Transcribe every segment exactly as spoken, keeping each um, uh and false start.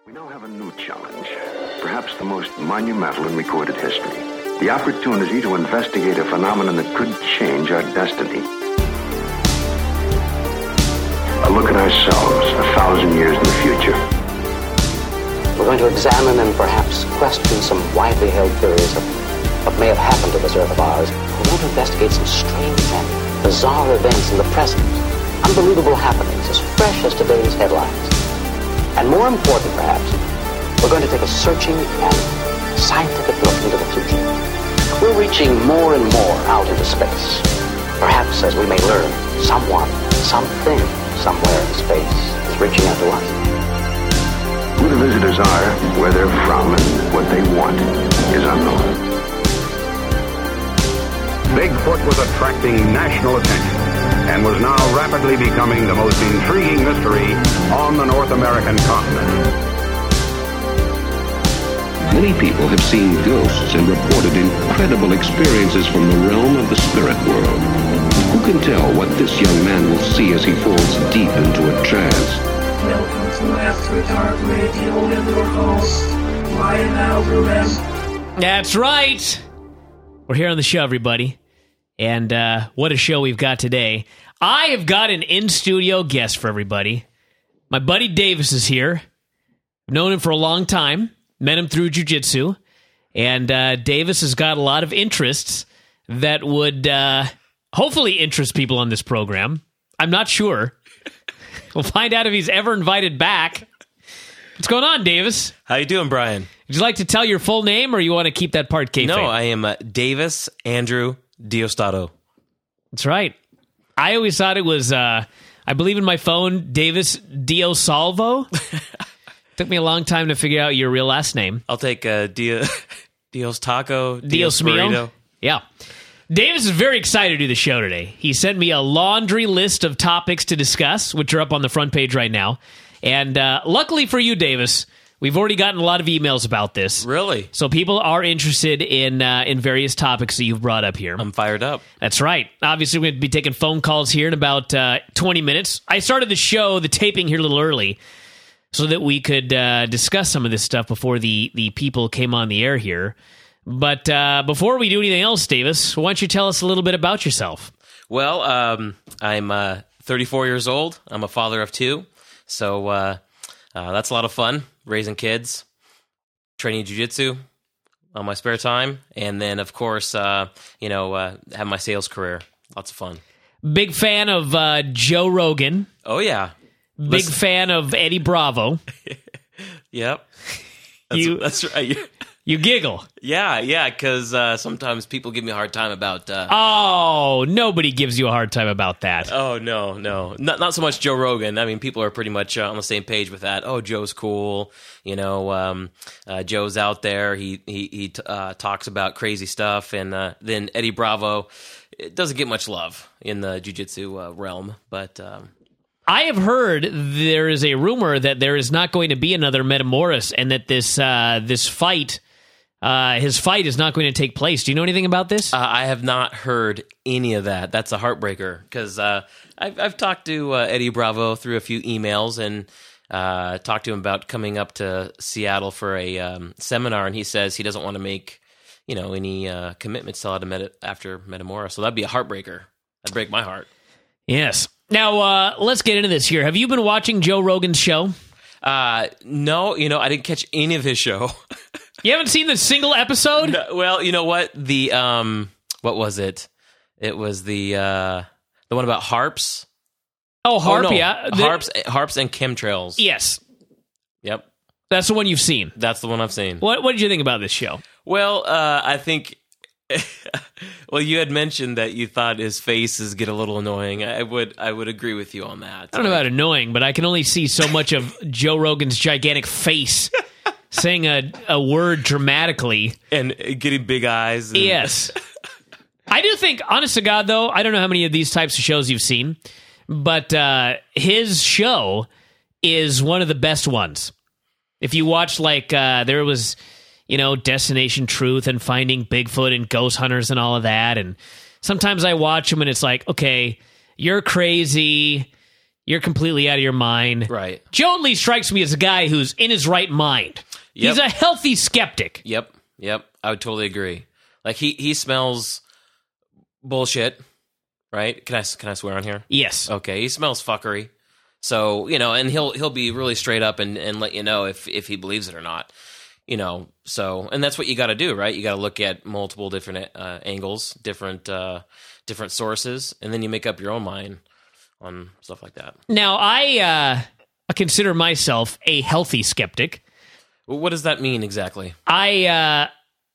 We now have a new challenge, perhaps the most monumental in recorded history. The opportunity to investigate a phenomenon that could change our destiny. A look at ourselves a thousand years in the future. We're going to examine and perhaps question some widely held theories of what may have happened to this Earth of ours. We're going to investigate some strange and bizarre events in the present. Unbelievable happenings as fresh as today's headlines. And more important, perhaps, we're going to take a searching and scientific look into the future. We're reaching more and more out into space. Perhaps, as we may learn, someone, something, somewhere in space is reaching out to us. Who the visitors are, where they're from, and what they want is unknown. Bigfoot was attracting national attention and was now rapidly becoming the most intriguing mystery on the North American continent. Many people have seen ghosts and reported incredible experiences from the realm of the spirit world. Who can tell what this young man will see as he falls deep into a trance? Welcome to After Dark Radio and your host, Ryan Alvarez. That's right. We're here on the show, everybody. And uh, what a show we've got today. I have got an in-studio guest for everybody. My buddy Davis is here. I've known him for a long time. Met him through jiu-jitsu. And uh, Davis has got a lot of interests that would uh, hopefully interest people on this program. I'm not sure. We'll find out if he's ever invited back. What's going on, Davis? How you doing, Brian? Would you like to tell your full name, or you want to keep that part kayfabe? No, I am uh, Davis Andrew Diostato. That's right. I always thought it was, uh, I believe in my phone, Davis Diosalvo. Took me a long time to figure out your real last name. I'll take uh, Dio, Dios Taco, Dios, Dios Mio. Burrito. Yeah. Davis is very excited to do the show today. He sent me a laundry list of topics to discuss, which are up on the front page right now. And uh, luckily for you, Davis, we've already gotten a lot of emails about this. Really? So people are interested in uh, in various topics that you've brought up here. I'm fired up. That's right. Obviously, we're going to be taking phone calls here in about uh, twenty minutes. I started the show, the taping here a little early, so that we could uh, discuss some of this stuff before the, the people came on the air here. But uh, before we do anything else, Davis, why don't you tell us a little bit about yourself? Well, um, I'm uh, thirty-four years old. I'm a father of two. So uh, uh, that's a lot of fun, raising kids, training jiu-jitsu on my spare time. And then, of course, uh, you know, uh, have my sales career. Lots of fun. Big fan of uh, Joe Rogan. Oh, yeah. Big Listen. fan of Eddie Bravo. Yep. That's, You- that's right. You giggle. Yeah, yeah, because uh, sometimes people give me a hard time about... Uh, Oh, nobody gives you a hard time about that. oh, no, no. Not not so much Joe Rogan. I mean, people are pretty much uh, on the same page with that. Oh, Joe's cool. You know, um, uh, Joe's out there. He he, he t- uh, talks about crazy stuff. And uh, then Eddie Bravo, it doesn't get much love in the jiu-jitsu uh, realm, but... Um, I have heard there is a rumor that there is not going to be another Metamoris, and that this uh, this fight, uh, his fight, is not going to take place. Do you know anything about this? Uh, I have not heard any of that. That's a heartbreaker because uh, I've, I've talked to uh, Eddie Bravo through a few emails and uh, talked to him about coming up to Seattle for a um, seminar, and he says he doesn't want to make you know any uh, commitments till after Metamora. So that'd be a heartbreaker. That'd break my heart. Yes. Now, uh, let's get into this here. Have you been watching Joe Rogan's show? Uh, no, you know, I didn't catch any of his show. You haven't seen the single episode? No, well, you know what? The, um, what was it? It was the, uh, the one about harps. Oh, Harp, oh, no. yeah. The- Harps, harps and chemtrails. Yes. Yep. That's the one you've seen. That's the one I've seen. What What did you think about this show? Well, uh, I think... well, you had mentioned that you thought his faces get a little annoying. I would I would agree with you on that. I don't know about annoying, but I can only see so much of Joe Rogan's gigantic face saying a, a word dramatically. And getting big eyes. And Yes. I do think, honest to God, though, I don't know how many of these types of shows you've seen, but uh, his show is one of the best ones. If you watch, like, uh, there was... you know, Destination Truth and Finding Bigfoot and Ghost Hunters and all of that. And sometimes I watch them and it's like, okay, you're crazy. you're completely out of your mind. Right. Joe at least strikes me as a guy who's in his right mind. Yep. He's a healthy skeptic. Yep. Yep. I would totally agree. Like he he smells bullshit, right? Can I can I swear on here? Yes. Okay. He smells fuckery. So, you know, and he'll he'll be really straight up and, and let you know if, if he believes it or not. You know, so and that's what you got to do, right? You got to look at multiple different uh, angles, different uh, different sources, and then you make up your own mind on stuff like that. Now, I uh, I consider myself a healthy skeptic. Well, what does that mean exactly? I uh,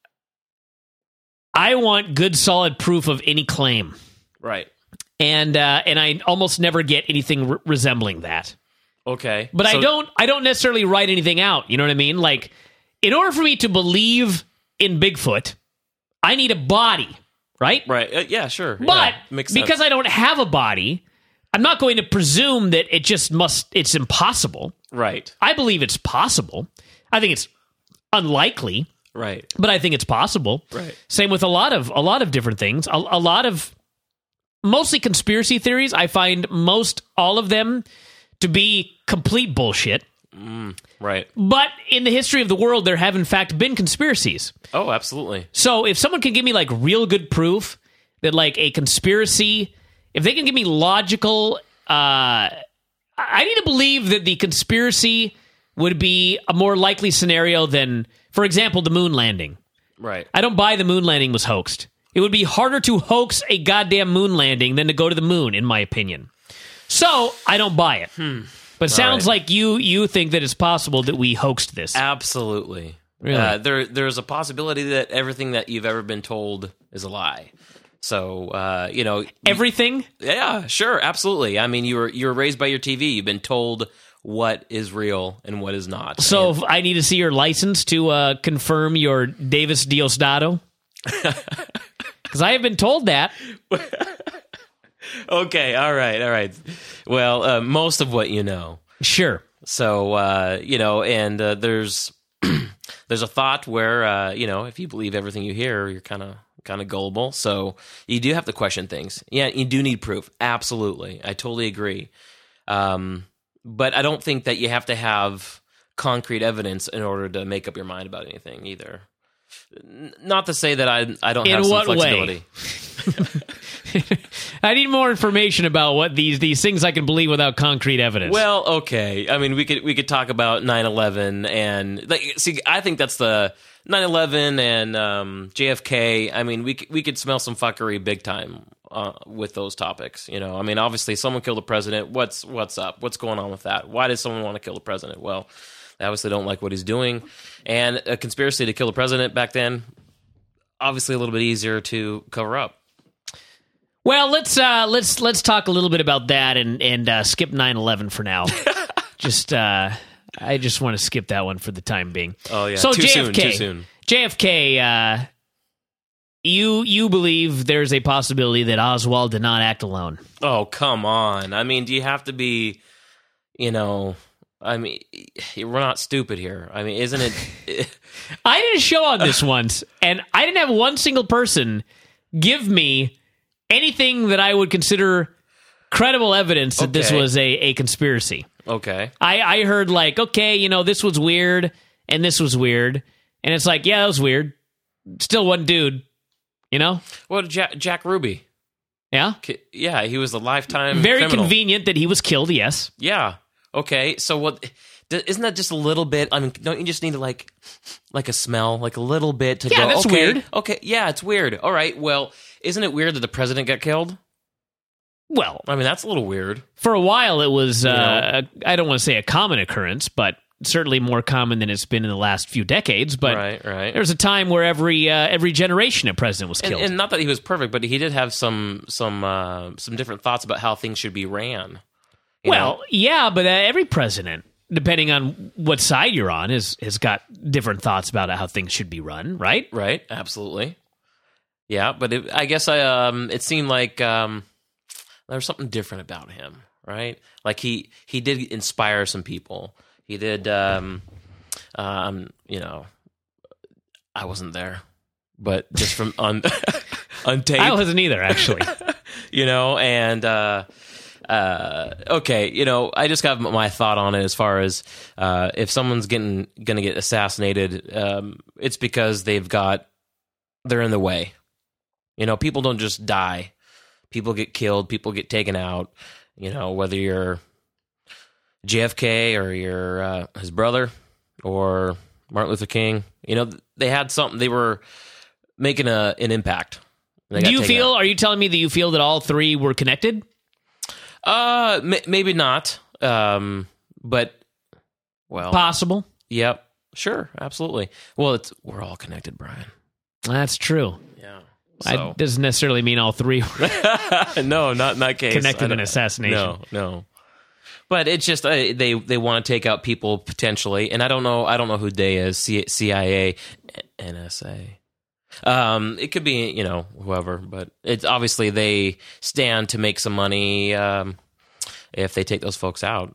I want good, solid proof of any claim. Right. And uh, and I almost never get anything re- resembling that. Okay. But so, I don't I don't necessarily write anything out. You know what I mean? Like, in order for me to believe in Bigfoot, I need a body, right? Right. Uh, yeah, sure. But yeah, makes because sense. I don't have a body, I'm not going to presume that it just must, it's impossible. Right. I believe it's possible. I think it's unlikely, Right. but I think it's possible. Right. Same with a lot of a lot of different things. A, a lot of mostly conspiracy theories. I find most all of them to be complete bullshit. Mm, right. But in the history of the world, there have in fact been conspiracies. Oh, absolutely. So if someone can give me like real good proof that like a conspiracy, if they can give me logical, uh, I need to believe that the conspiracy would be a more likely scenario than, for example, the moon landing. Right. I don't buy the moon landing was hoaxed. It would be harder to hoax a goddamn moon landing than to go to the moon, in my opinion. So I don't buy it. Hmm. But it sounds right. like you you think that it's possible that we hoaxed this. Absolutely. Really? Uh, there, there's a possibility that everything that you've ever been told is a lie. So, uh, you know, Everything? yeah, sure, absolutely. I mean, you were you were raised by your T V. You've been told what is real and what is not. So And- if I need to see your license to uh, confirm your Davis Diosdado? Because I have been told that. okay, all right, all right. Well, uh, most of what you know. Sure. So, uh, you know, and uh, there's there's a thought where, uh, you know, if you believe everything you hear, you're kind of kind of gullible. So you do have to question things. Yeah, you do need proof. Absolutely. I totally agree. Um, but I don't think that you have to have concrete evidence in order to make up your mind about anything either. N- Not to say that I I don't In have some what flexibility. way? I need more information about what these these things I can believe without concrete evidence. Well, okay. I mean, we could we could talk about nine eleven and like, see. I think that's the nine eleven and um, J F K. I mean, we c- we could smell some fuckery big time uh, with those topics. You know, I mean, obviously, someone killed the president. What's what's up? What's going on with that? Why does someone want to kill the president? Well, they obviously don't like what he's doing, and a conspiracy to kill the president back then, obviously, a little bit easier to cover up. Well, let's uh, let's let's talk a little bit about that and and uh, skip nine eleven for now. just uh, I just want to skip that one for the time being. Oh yeah, so too J F K, soon. Too soon. J F K. Uh, you you believe there's a possibility that Oswald did not act alone? Oh, come on. I mean, do you have to be, you know, I mean, we're not stupid here. I mean, isn't it? I did a show on this once, and I didn't have one single person give me anything that I would consider credible evidence that this Okay. was a, a conspiracy. Okay. I, I heard like, okay, you know, this was weird, and this was weird. And it's like, yeah, that was weird. Still one dude, you know? Well, Jack, Jack Ruby. Yeah? Ki- Yeah, he was a lifetime Very criminal. convenient that he was killed, yes. Yeah. Okay. So what? d- Isn't that just a little bit? I mean, don't you just need to like, like a smell, like a little bit to Yeah, go? that's okay, weird. Okay. Yeah, it's weird. All right. Well, isn't it weird that the president got killed? Well, I mean, that's a little weird. for a while it was, uh, know? a, I don't want to say a common occurrence, but certainly more common than it's been in the last few decades. But Right. Right. there was a time where every uh, every generation of president was And, killed. and not that he was perfect, but he did have some some uh, some different thoughts about how things should be ran. you well, know? yeah, but uh, every president, depending on what side you're on, has has got different thoughts about how things should be run, right? Right, absolutely. Yeah, but it, I guess I um, it seemed like um, there was something different about him, right? Like he he did inspire some people. He did, um, um, you know, I wasn't there, but just from on on tape, I wasn't either, actually. you know, and uh, uh, okay, you know, I just got my thought on it as far as uh, if someone's getting going to get assassinated, um, it's because they've got they're in the way. You know, people don't just die. People get killed. People get taken out. You know, whether you're J F K or you're uh, his brother or Martin Luther King. You know, they had something. They were making a an impact. They got Do you taken feel? out. Are you telling me that you feel that all three were connected? Uh, m- maybe not. Um, but well, Possible. Yep, sure, absolutely. Well, it's we're all connected, Brian. That's true. Yeah. That So doesn't necessarily mean all three were no, not in that case. connected I in don't- assassination. No, no. But it's just uh, they they want to take out people potentially, and I don't know. I don't know who they is. C- CIA, N S A. Um, it could be, you know, whoever, but it's obviously they stand to make some money um, if they take those folks out.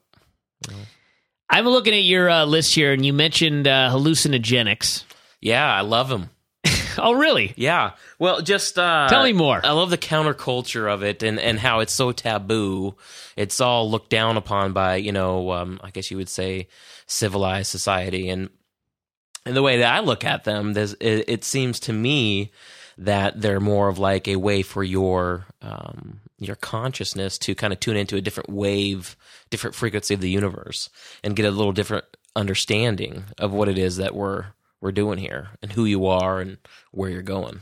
I'm looking at your uh, list here, and you mentioned uh, hallucinogenics. Yeah, I love them. Oh, really? Yeah. Well, just uh, Tell me more. I love the counterculture of it and, and how it's so taboo. It's all looked down upon by, you know, um, I guess you would say civilized society. And and the way that I look at them, there's, it, it seems to me that they're more of like a way for your um, your consciousness to kind of tune into a different wave, different frequency of the universe, and get a little different understanding of what it is that we're we're doing here and who you are and where you're going.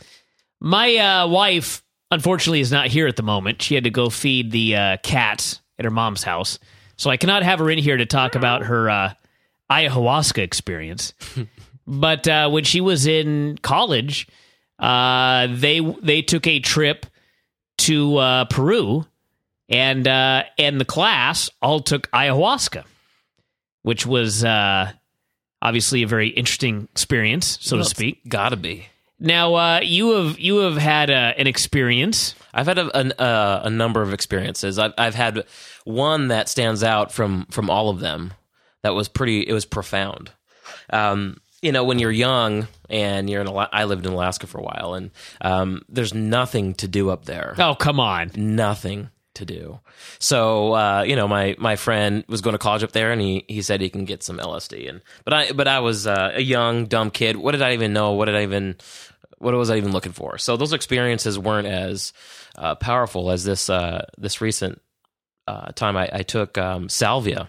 My uh, wife, unfortunately, is not here at the moment. She had to go feed the uh, cats at her mom's house, so I cannot have her in here to talk about her uh, ayahuasca experience. But uh, when she was in college, uh, they they took a trip to uh, Peru, and uh, and the class all took ayahuasca, which was uh, obviously a very interesting experience, so Well, to it's speak. Gotta be. Now, uh, you have you have had uh, an experience. I've had a, an, uh, a number of experiences. I've, I've had one that stands out from from all of them. That was pretty. It was profound. Um, you know, when you're young and you're in, Ala- I lived in Alaska for a while, and um, there's nothing to do up there. Oh, come on. Nothing to do. So, uh, you know, my, my friend was going to college up there, and he, he said he can get some L S D. And but I but I was uh, a young dumb kid. What did I even know? What did I even what was I even looking for? So those experiences weren't as uh, powerful as this uh, this recent uh, time I, I took um, salvia,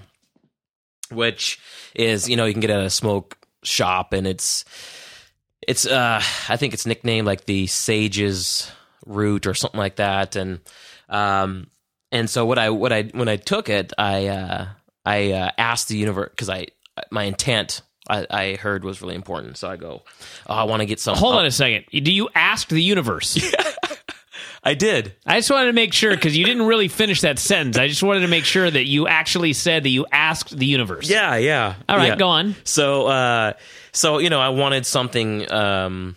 which is, you know, you can get at a smoke shop, and it's it's uh, I think it's nicknamed like the sage's root or something like that, and um. And so what I what I when I took it, I uh, I uh, asked the universe, because I my intent I, I heard was really important. So I go, oh, I want to get some. Hold oh. on a second. Do you ask the universe? I did. I just wanted to make sure, because you didn't really finish that sentence. I just wanted to make sure that you actually said that you asked the universe. Yeah, yeah. All right, yeah. go on. So, uh, so you know, I wanted something. Um,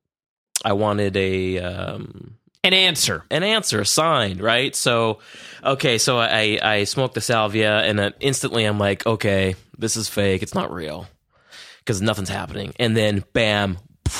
I wanted a. Um, An answer. An answer signed, right? So, okay, so I, I smoked the salvia, and then instantly I'm like, okay, this is fake. It's not real, because nothing's happening. And then, bam,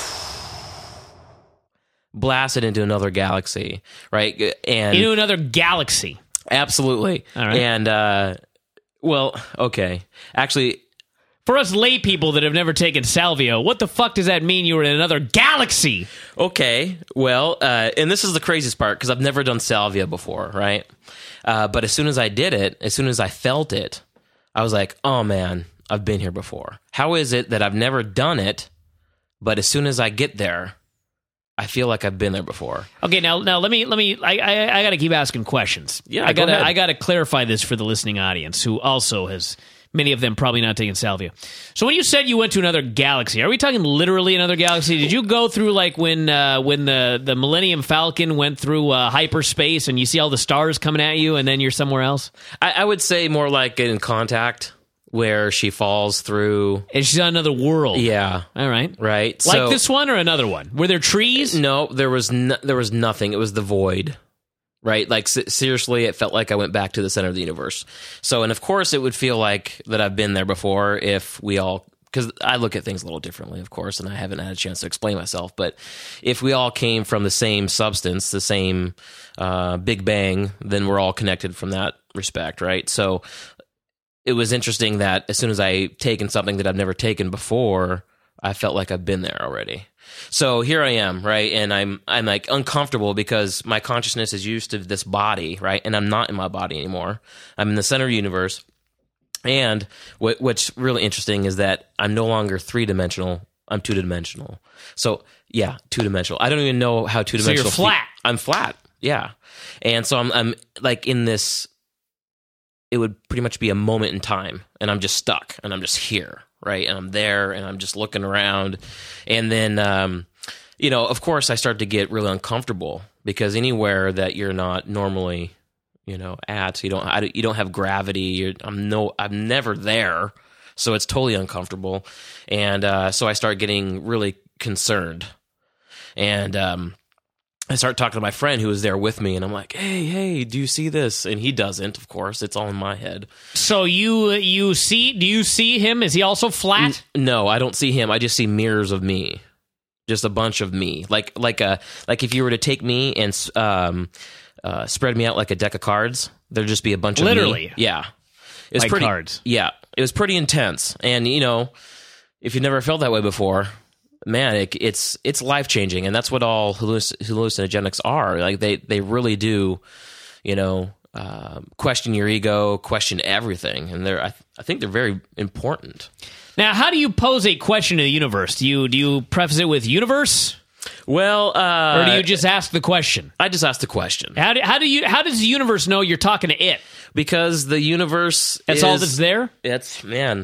blasted into another galaxy, right? And Into another galaxy. absolutely. All right. And, uh, well, okay. Actually, For us lay people that have never taken salvia, what the fuck does that mean you were in another galaxy? okay, well, uh, and this is the craziest part, because I've never done salvia before, right? Uh, but as soon as I did it, as soon as I felt it, I was like, oh man, I've been here before. How is it that I've never done it, but as soon as I get there, I feel like I've been there before? Okay, now now let me let me I I, I got to keep asking questions. Yeah, I go gotta ahead. I got to clarify this for the listening audience, who also has, many of them probably not taken salvia. So when you said you went to another galaxy, are we talking literally another galaxy? Did you go through like when uh, when the, the Millennium Falcon went through uh, hyperspace and you see all the stars coming at you and then you're somewhere else? I, I would say more like in Contact, where she falls through. And she's on another world. Yeah, All right. right. Like So- this one or another one? Were there trees? No, there was no, there was nothing. It was the void, right? Like se- seriously, it felt like I went back to the center of the universe. So, and of course, it would feel like that I've been there before if we all because I look at things a little differently, of course, and I haven't had a chance to explain myself. But if we all came from the same substance, the same uh, Big Bang, then we're all connected from that respect, right? So it was interesting that as soon as I taken something that I've never taken before, I felt like I've been there already. So here I am, right? And I'm I'm like uncomfortable because my consciousness is used to this body, right? And I'm not in my body anymore. I'm in the center of the universe. And what, what's really interesting is that I'm no longer three-dimensional. I'm two-dimensional. So yeah, two-dimensional. I don't even know how two-dimensional. So you're flat. Fe- I'm flat. Yeah. And so I'm I'm like in this. It would pretty much be a moment in time, and I'm just stuck, and I'm just here, right? And I'm there, and I'm just looking around, and then, um, you know, of course, I start to get really uncomfortable because anywhere that you're not normally, you know, at, you don't, I, you don't have gravity. You're, I'm no, I'm never there, so it's totally uncomfortable, and uh, so I start getting really concerned, and um, I start talking to my friend who was there with me, and I'm like, hey, hey, do you see this? And he doesn't, of course. It's all in my head. So you you see, do you see him? Is he also flat? N- no, I don't see him. I just see mirrors of me. Just a bunch of me. Like like a like if you were to take me and um, uh, spread me out like a deck of cards, there'd just be a bunch of Literally. me. Yeah. It was Like pretty, cards. Yeah. It was pretty intense. And, you know, if you've never felt that way before, man, it, it's it's life changing, and that's what all halluc- hallucinogenics are. Like they they really do, you know, uh, question your ego, question everything, and they're I, th- I think they're very important. Now, how do you pose a question to the universe? Do you do you preface it with universe, Well, uh, or do you just ask the question? I just asked the question How do how do you how does the universe know you're talking to it? because the universe That's is, all that's there. It's man,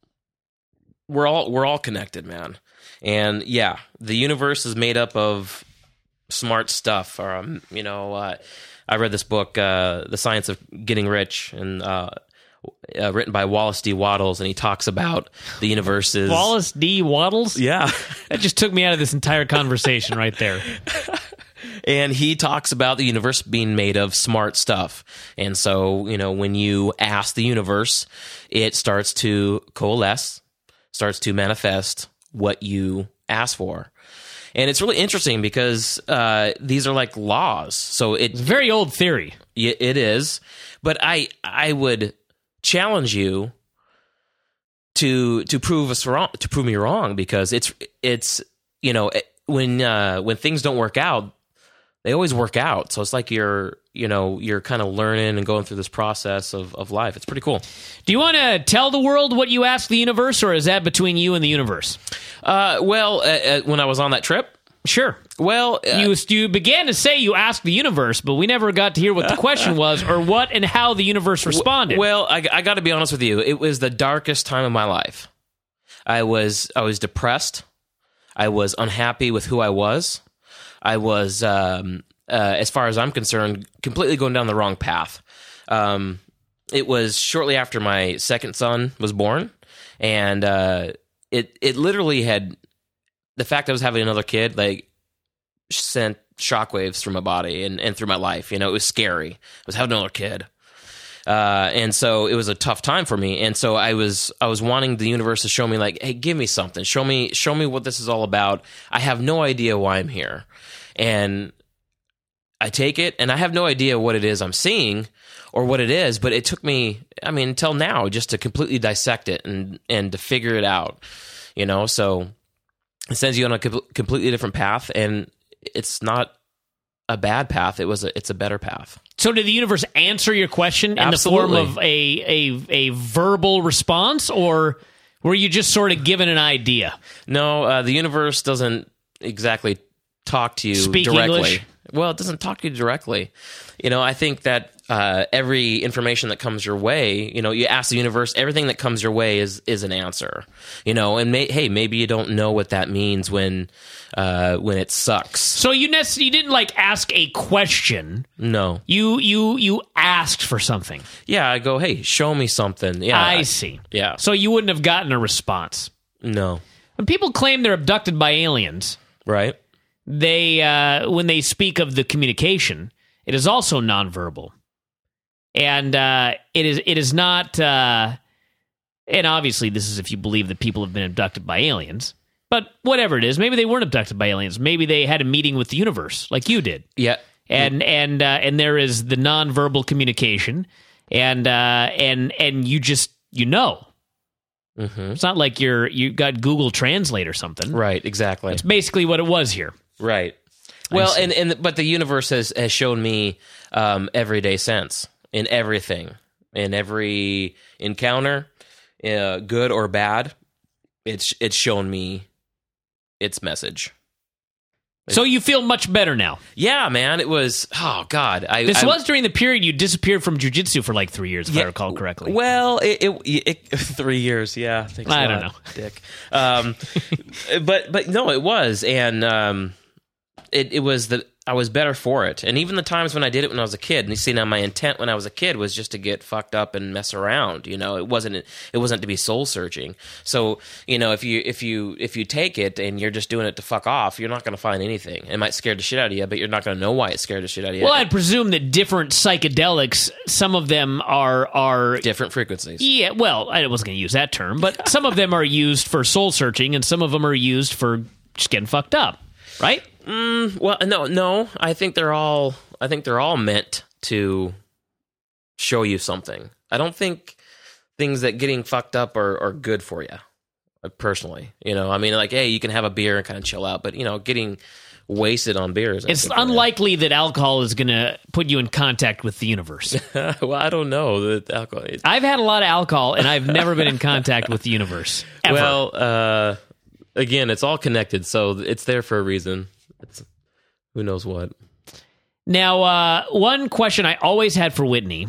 we're all we're all connected, man. And yeah, the universe is made up of smart stuff. Or um, you know, uh, I read this book, uh, "The Science of Getting Rich," and uh, uh, written by Wallace D. Wattles, and he talks about the universe is Wallace D. Wattles. Yeah, That just took me out of this entire conversation right there. and he talks about the universe being made of smart stuff. And so, you know, when you ask the universe, it starts to coalesce, starts to manifest what you ask for. And it's really interesting because uh, these are like laws. So it, It's a very old theory. it is, but I I would challenge you to to prove us wrong, to prove me wrong, because it's it's you know when uh, when things don't work out, they always work out. So it's like you're you know you're kind of learning and going through this process of of life. It's pretty cool. Do you want to tell the world what you asked the universe, or is that between you and the universe? Uh, well, uh, uh, when I was on that trip, Sure. well, uh, You you began to say you asked the universe, but we never got to hear what the question was, or what and how the universe responded. Well, I, I got to be honest with you. It was the darkest time of my life. I was I was depressed. I was unhappy with who I was. I was, um, uh, as far as I'm concerned, completely going down the wrong path. Um, it was shortly after my second son was born, and uh, it it literally had the fact that I was having another kid like sent shockwaves through my body and, and through my life. You know, it was scary. I was having another kid. Uh, and so it was a tough time for me. And so I was, I was wanting the universe to show me like, hey, give me something. Show me, show me what this is all about. I have no idea why I'm here. And I take it, and I have no idea what it is I'm seeing or what it is, but it took me, I mean, until now just to completely dissect it and, and to figure it out, you know? So it sends you on a com- completely different path, and it's not a bad path. It was a, it's a better path. So did the universe answer your question Absolutely. in the form of a, a a verbal response, or were you just sort of given an idea? No, uh, the universe doesn't exactly talk to you Speak directly. English? Well, it doesn't talk to you directly. You know, I think that uh, every information that comes your way, you know, you ask the universe, everything that comes your way is is an answer. You know, and may, hey, maybe you don't know what that means when uh, when it sucks. So you nec- you didn't like ask a question. No. You you you asked for something. Yeah, I go, hey, show me something. Yeah, I see. Yeah. So you wouldn't have gotten a response. No. When people claim they're abducted by aliens, Right. they uh, when they speak of the communication, it is also nonverbal, and uh, it is it is not uh, And obviously, this is if you believe that people have been abducted by aliens. But whatever it is, maybe they weren't abducted by aliens. Maybe they had a meeting with the universe, like you did. Yeah. And and uh, and there is the nonverbal communication, and uh, and and you just you know. Mm-hmm. It's not like you're you got Google Translate or something. Right. Exactly. It's basically what it was here. Right. Well, and, and but the universe has, has shown me um, everyday sense in everything, in every encounter, uh, good or bad. It's it's shown me its message. So you feel much better now. Yeah, man. It was, oh, God. I, this I, was during the period you disappeared from jiu-jitsu for like three years, if yeah, I recall correctly. Well, it, it, it three years, yeah. Thanks I a don't lot, know. Dick. Um, but, but no, it was. And um, it, it was the, I was better for it. And even the times when I did it when I was a kid, and you see now my intent when I was a kid was just to get fucked up and mess around. You know, it wasn't it wasn't to be soul searching. So, you know, if you if you if you take it and you're just doing it to fuck off, you're not going to find anything. It might scare the shit out of you, but you're not going to know why it scared the shit out of you. Well, I'd presume that different psychedelics, some of them are are different frequencies. Yeah, well, I wasn't going to use that term, but some of them are used for soul searching, and some of them are used for just getting fucked up, right? Mm, well, no, no. I think they're all. I think they're all meant to show you something. I don't think things that getting fucked up are, are good for you. Personally, you know, I mean, like, hey, you can have a beer and kind of chill out, but you know, getting wasted on beers. It's unlikely that alcohol is going to put you in contact with the universe. Well, I don't know that alcohol. I've had a lot of alcohol, and I've never been in contact with the universe. Ever. Well, uh, again, it's all connected, so it's there for a reason. It's, who knows what. Now, uh, one question I always had for Whitney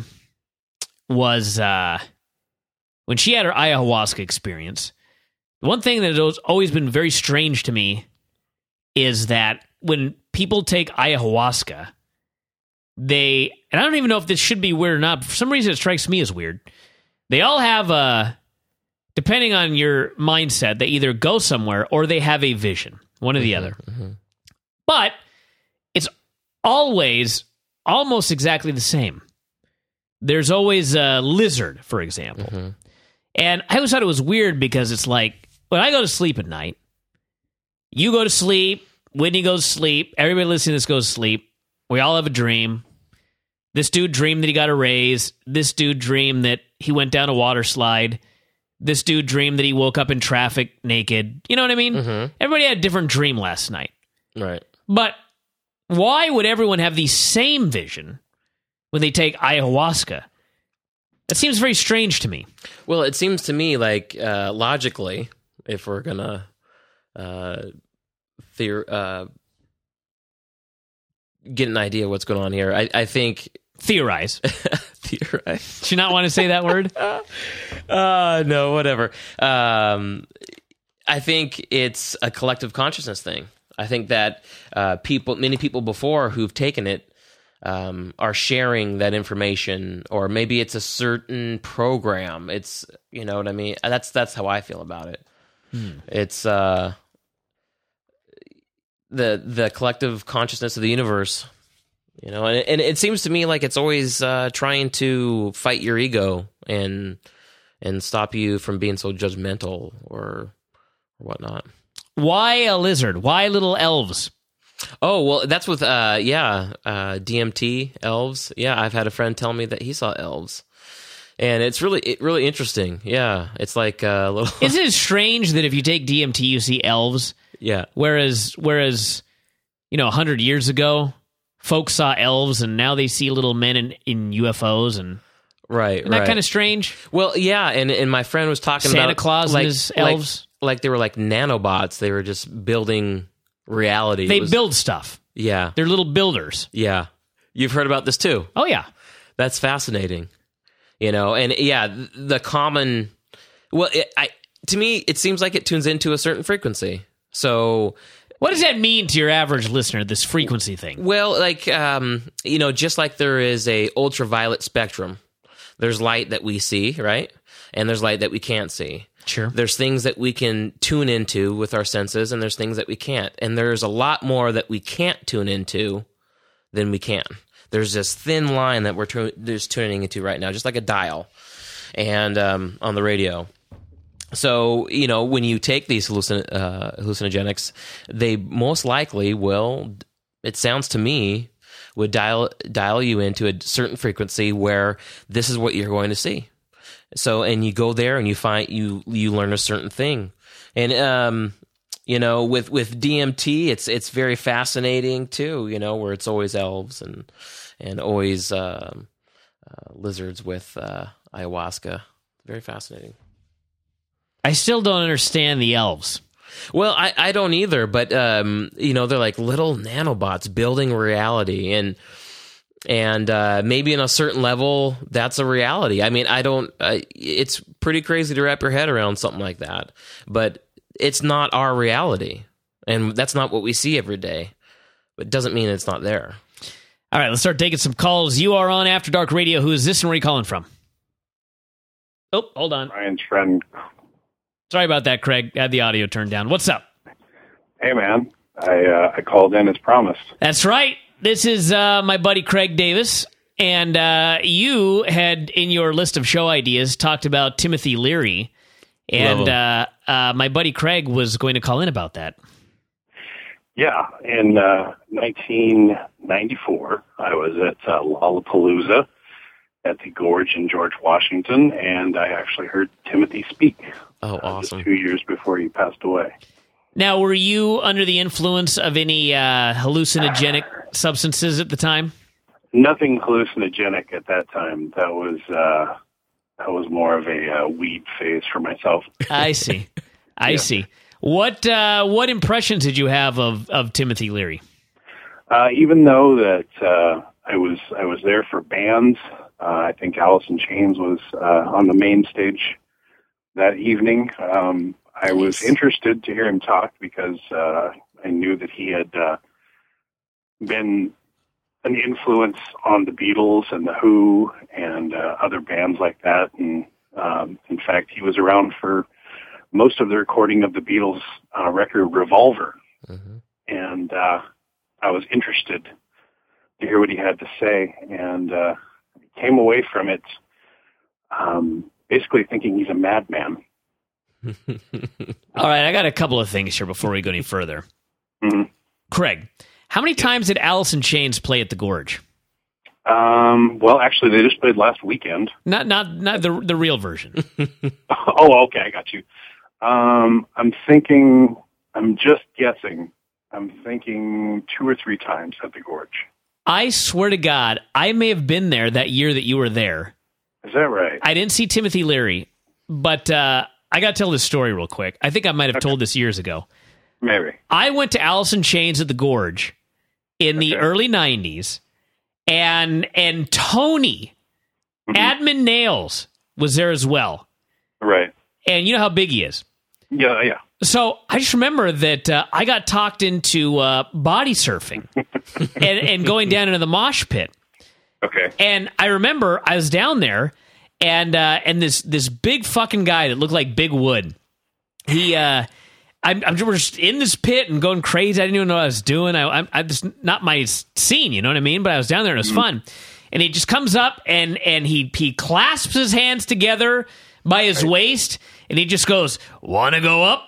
was uh, when she had her ayahuasca experience, one thing that has always been very strange to me is that when people take ayahuasca, they, and I don't even know if this should be weird or not, but for some reason it strikes me as weird. They all have a, depending on your mindset, they either go somewhere or they have a vision, one or the Mm-hmm, other. mm-hmm. But it's always almost exactly the same. There's always a lizard, for example. Mm-hmm. And I always thought it was weird because it's like, when I go to sleep at night, you go to sleep, Whitney goes to sleep, everybody listening to this goes to sleep, we all have a dream. This dude dreamed that he got a raise. This dude dreamed that he went down a water slide. This dude dreamed that he woke up in traffic naked. You know what I mean? Mm-hmm. Everybody had a different dream last night. Right. But why would everyone have the same vision when they take ayahuasca? That seems very strange to me. Well, it seems to me like uh, logically, if we're gonna uh, theor- uh, get an idea of what's going on here, I, I think Theorize. theorize. Do you not want to say that word? uh, no, whatever. Um, I think it's a collective consciousness thing. I think that uh, people, many people before who've taken it, um, are sharing that information, or maybe it's a certain program. It's, you know what I mean? That's that's how I feel about it. Hmm. It's uh, the the collective consciousness of the universe. You know, and, and it seems to me like it's always uh, trying to fight your ego and and stop you from being so judgmental or, or whatnot. Why a lizard? Why little elves? Oh, well, that's with, uh, yeah, uh, D M T, elves. Yeah, I've had a friend tell me that he saw elves. And it's really it, really interesting. Yeah, it's like a little... Isn't it strange that if you take D M T, you see elves? Yeah. Whereas, whereas you know, one hundred years ago, folks saw elves, and now they see little men in, in U F Os, and... Right, Isn't right. that kind of strange? Well, yeah, and, and my friend was talking Santa about... Santa Claus like, and his elves? Like, like they were like nanobots. They were just building reality. They was, build stuff. Yeah. They're little builders. Yeah. You've heard about this too. Oh, yeah. That's fascinating. You know, and yeah, the common... Well, it, I to me, it seems like it tunes into a certain frequency. So... What does that mean to your average listener, this frequency thing? Well, like, um, you know, just like there is a ultraviolet spectrum, there's light that we see, right? And there's light that we can't see. Sure. There's things that we can tune into with our senses, and there's things that we can't. And there's a lot more that we can't tune into than we can. There's this thin line that we're tu- just tuning into right now, just like a dial, and um, on the radio. So, you know, when you take these hallucin- uh, hallucinogenics, they most likely will, it sounds to me, would dial dial you into a certain frequency where this is what you're going to see. So, and you go there and you find, you you learn a certain thing. And, um, you know, with, with D M T, it's it's very fascinating too, you know, where it's always elves and, and always um, uh, lizards with uh, ayahuasca. Very fascinating. I still don't understand the elves. Well, I, I don't either, but um, you know, they're like little nanobots building reality, and and uh, maybe in a certain level, that's a reality. I mean, I don't. Uh, it's pretty crazy to wrap your head around something like that, but it's not our reality, and that's not what we see every day. But it doesn't mean it's not there. All right, let's start taking some calls. You are on After Dark Radio. Who is this, and where are you calling from? Oh, hold on. Ryan's friend. Sorry about that, Craig. I had the audio turned down. What's up? Hey, man. I uh, I called in as promised. That's right. This is uh, my buddy Craig Davis, and uh, you had in your list of show ideas talked about Timothy Leary, and uh, uh, my buddy Craig was going to call in about that. Yeah, in uh, nineteen ninety-four, I was at uh, Lollapalooza at the Gorge in George Washington, and I actually heard Timothy speak. Oh, uh, awesome. Just two years before he passed away. Now, were you under the influence of any uh, hallucinogenic substances at the time? Nothing hallucinogenic at that time. That was uh, that was more of a uh, weed phase for myself. I see. I Yeah. see. What uh, what impressions did you have of, of Timothy Leary? Uh, even though that uh, I was I was there for bands, uh, I think Alice in Chains was uh, on the main stage that evening. Um, I was interested to hear him talk because uh, I knew that he had uh, been an influence on the Beatles and the Who and uh, other bands like that. And um, in fact, he was around for most of the recording of the Beatles uh, record Revolver. Mm-hmm. And uh, I was interested to hear what he had to say, and uh, came away from it um, basically thinking he's a madman. All right, I got a couple of things here before we go any further. Mm-hmm. Craig, how many times did Alice in Chains play at the Gorge? Um, well, actually, they just played last weekend. Not not not the the real version. Oh, okay, I got you. Um, I'm thinking, I'm just guessing, I'm thinking two or three times at the Gorge. I swear to God, I may have been there that year that you were there. Is that right? I didn't see Timothy Leary, but uh, I got to tell this story real quick. I think I might have Okay. told this years ago. Maybe. I went to Alice in Chains at the Gorge in the Okay. early nineties, and and Tony, Mhm. Admin Nails, was there as well. Right. And you know how big he is. Yeah, yeah. So I just remember that uh, I got talked into uh, body surfing and, and going down into the mosh pit. Okay. And I remember I was down there, and uh, and this this big fucking guy that looked like Big Wood. He, uh, I'm, I'm just in this pit and going crazy. I didn't even know what I was doing. I, I'm, I'm just not my scene, you know what I mean? But I was down there and it was fun. And he just comes up and and he he clasps his hands together by his waist, and he just goes, "Want to go up?"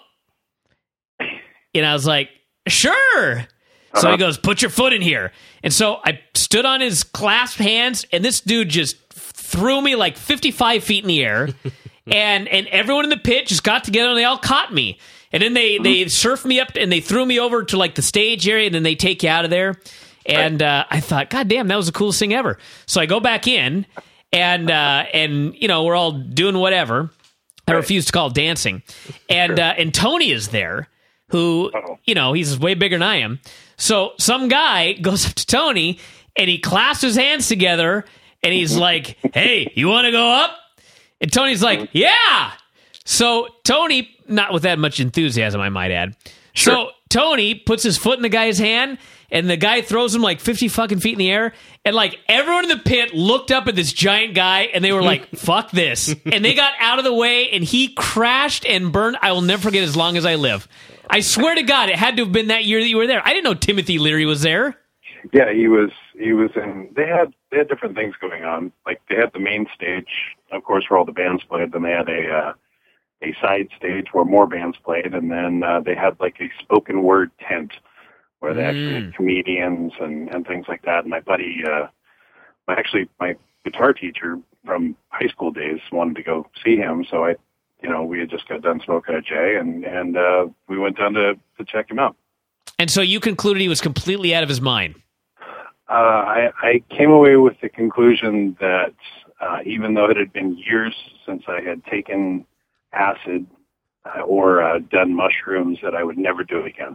And I was like, "Sure." So Uh-huh. he goes, "Put your foot in here." And so I stood on his clasped hands, and this dude just threw me like fifty-five feet in the air. and and everyone in the pit just got together and they all caught me. And then they, they surfed me up and they threw me over to like the stage area, and then they take you out of there. And uh, I thought, God damn, that was the coolest thing ever. So I go back in, and uh, and you know, we're all doing whatever. I refuse to call it dancing. And uh, and Tony is there, who, Uh-oh. you know, he's way bigger than I am. So some guy goes up to Tony and he clasps his hands together and he's like, "Hey, you want to go up?" And Tony's like, "Yeah." So Tony, not with that much enthusiasm, I might add. Sure. So Tony puts his foot in the guy's hand, and the guy throws him like fifty fucking feet in the air. And like everyone in the pit looked up at this giant guy, and they were like, "Fuck this!" And they got out of the way, and he crashed and burned. I will never forget as long as I live. I swear to God, it had to have been that year that you were there. I didn't know Timothy Leary was there. Yeah, he was. He was in. They had. They had different things going on. Like they had the main stage, of course, where all the bands played. Then they had a uh, a side stage where more bands played, and then uh, they had like a spoken word tent where they actually Mm. had comedians and, and things like that. And my buddy, uh, my, actually my guitar teacher from high school days wanted to go see him, so I, you know, we had just got done smoking a J, and and uh, we went down to to check him out. And so you concluded he was completely out of his mind. Uh, I, I came away with the conclusion that uh, even though it had been years since I had taken acid uh, or uh, done mushrooms, that I would never do it again.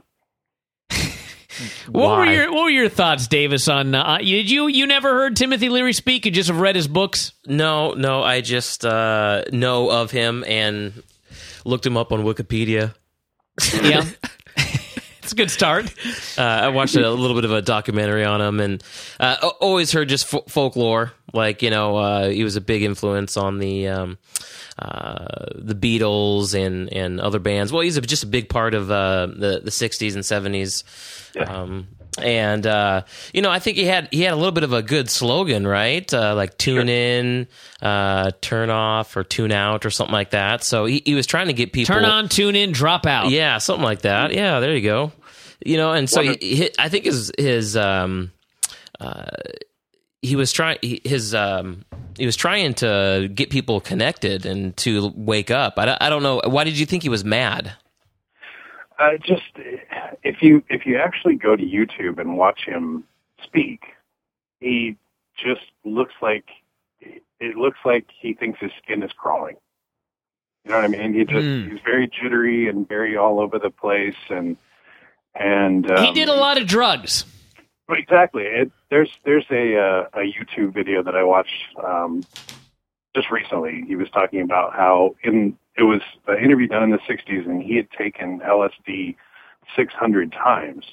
What were Why? your What were your thoughts, Davis? On uh, did you you never heard Timothy Leary speak? You just have read his books. No, no, I just uh, know of him and looked him up on Wikipedia. Yeah, it's a good start. Uh, I watched a little bit of a documentary on him, and uh, a- always heard just fo- folklore. Like, you know, uh, he was a big influence on the um, uh, the Beatles and, and other bands. Well, he's a, just a big part of uh, the the sixties and seventies. Yeah. Um, and uh, you know, I think he had he had a little bit of a good slogan, right? Uh, like tune in, uh, turn off, or tune out, or something like that. So he, he was trying to get people Turn on, tune in, drop out. yeah, something like that. Yeah, there you go. You know, and so he, he, I think his his um, uh, he was trying his um, he was trying to get people connected and to wake up. I, don't- I don't know. Why did you think he was mad? Uh, just if you if you actually go to YouTube and watch him speak, he just looks like it looks like he thinks his skin is crawling. You know what I mean? He just Mm. he's very jittery and very all over the place, and and um, He did a lot of drugs. Exactly. It, there's there's a uh, a YouTube video that I watched um, just recently. He was talking about how in it was an interview done in the sixties, and he had taken L S D six hundred times.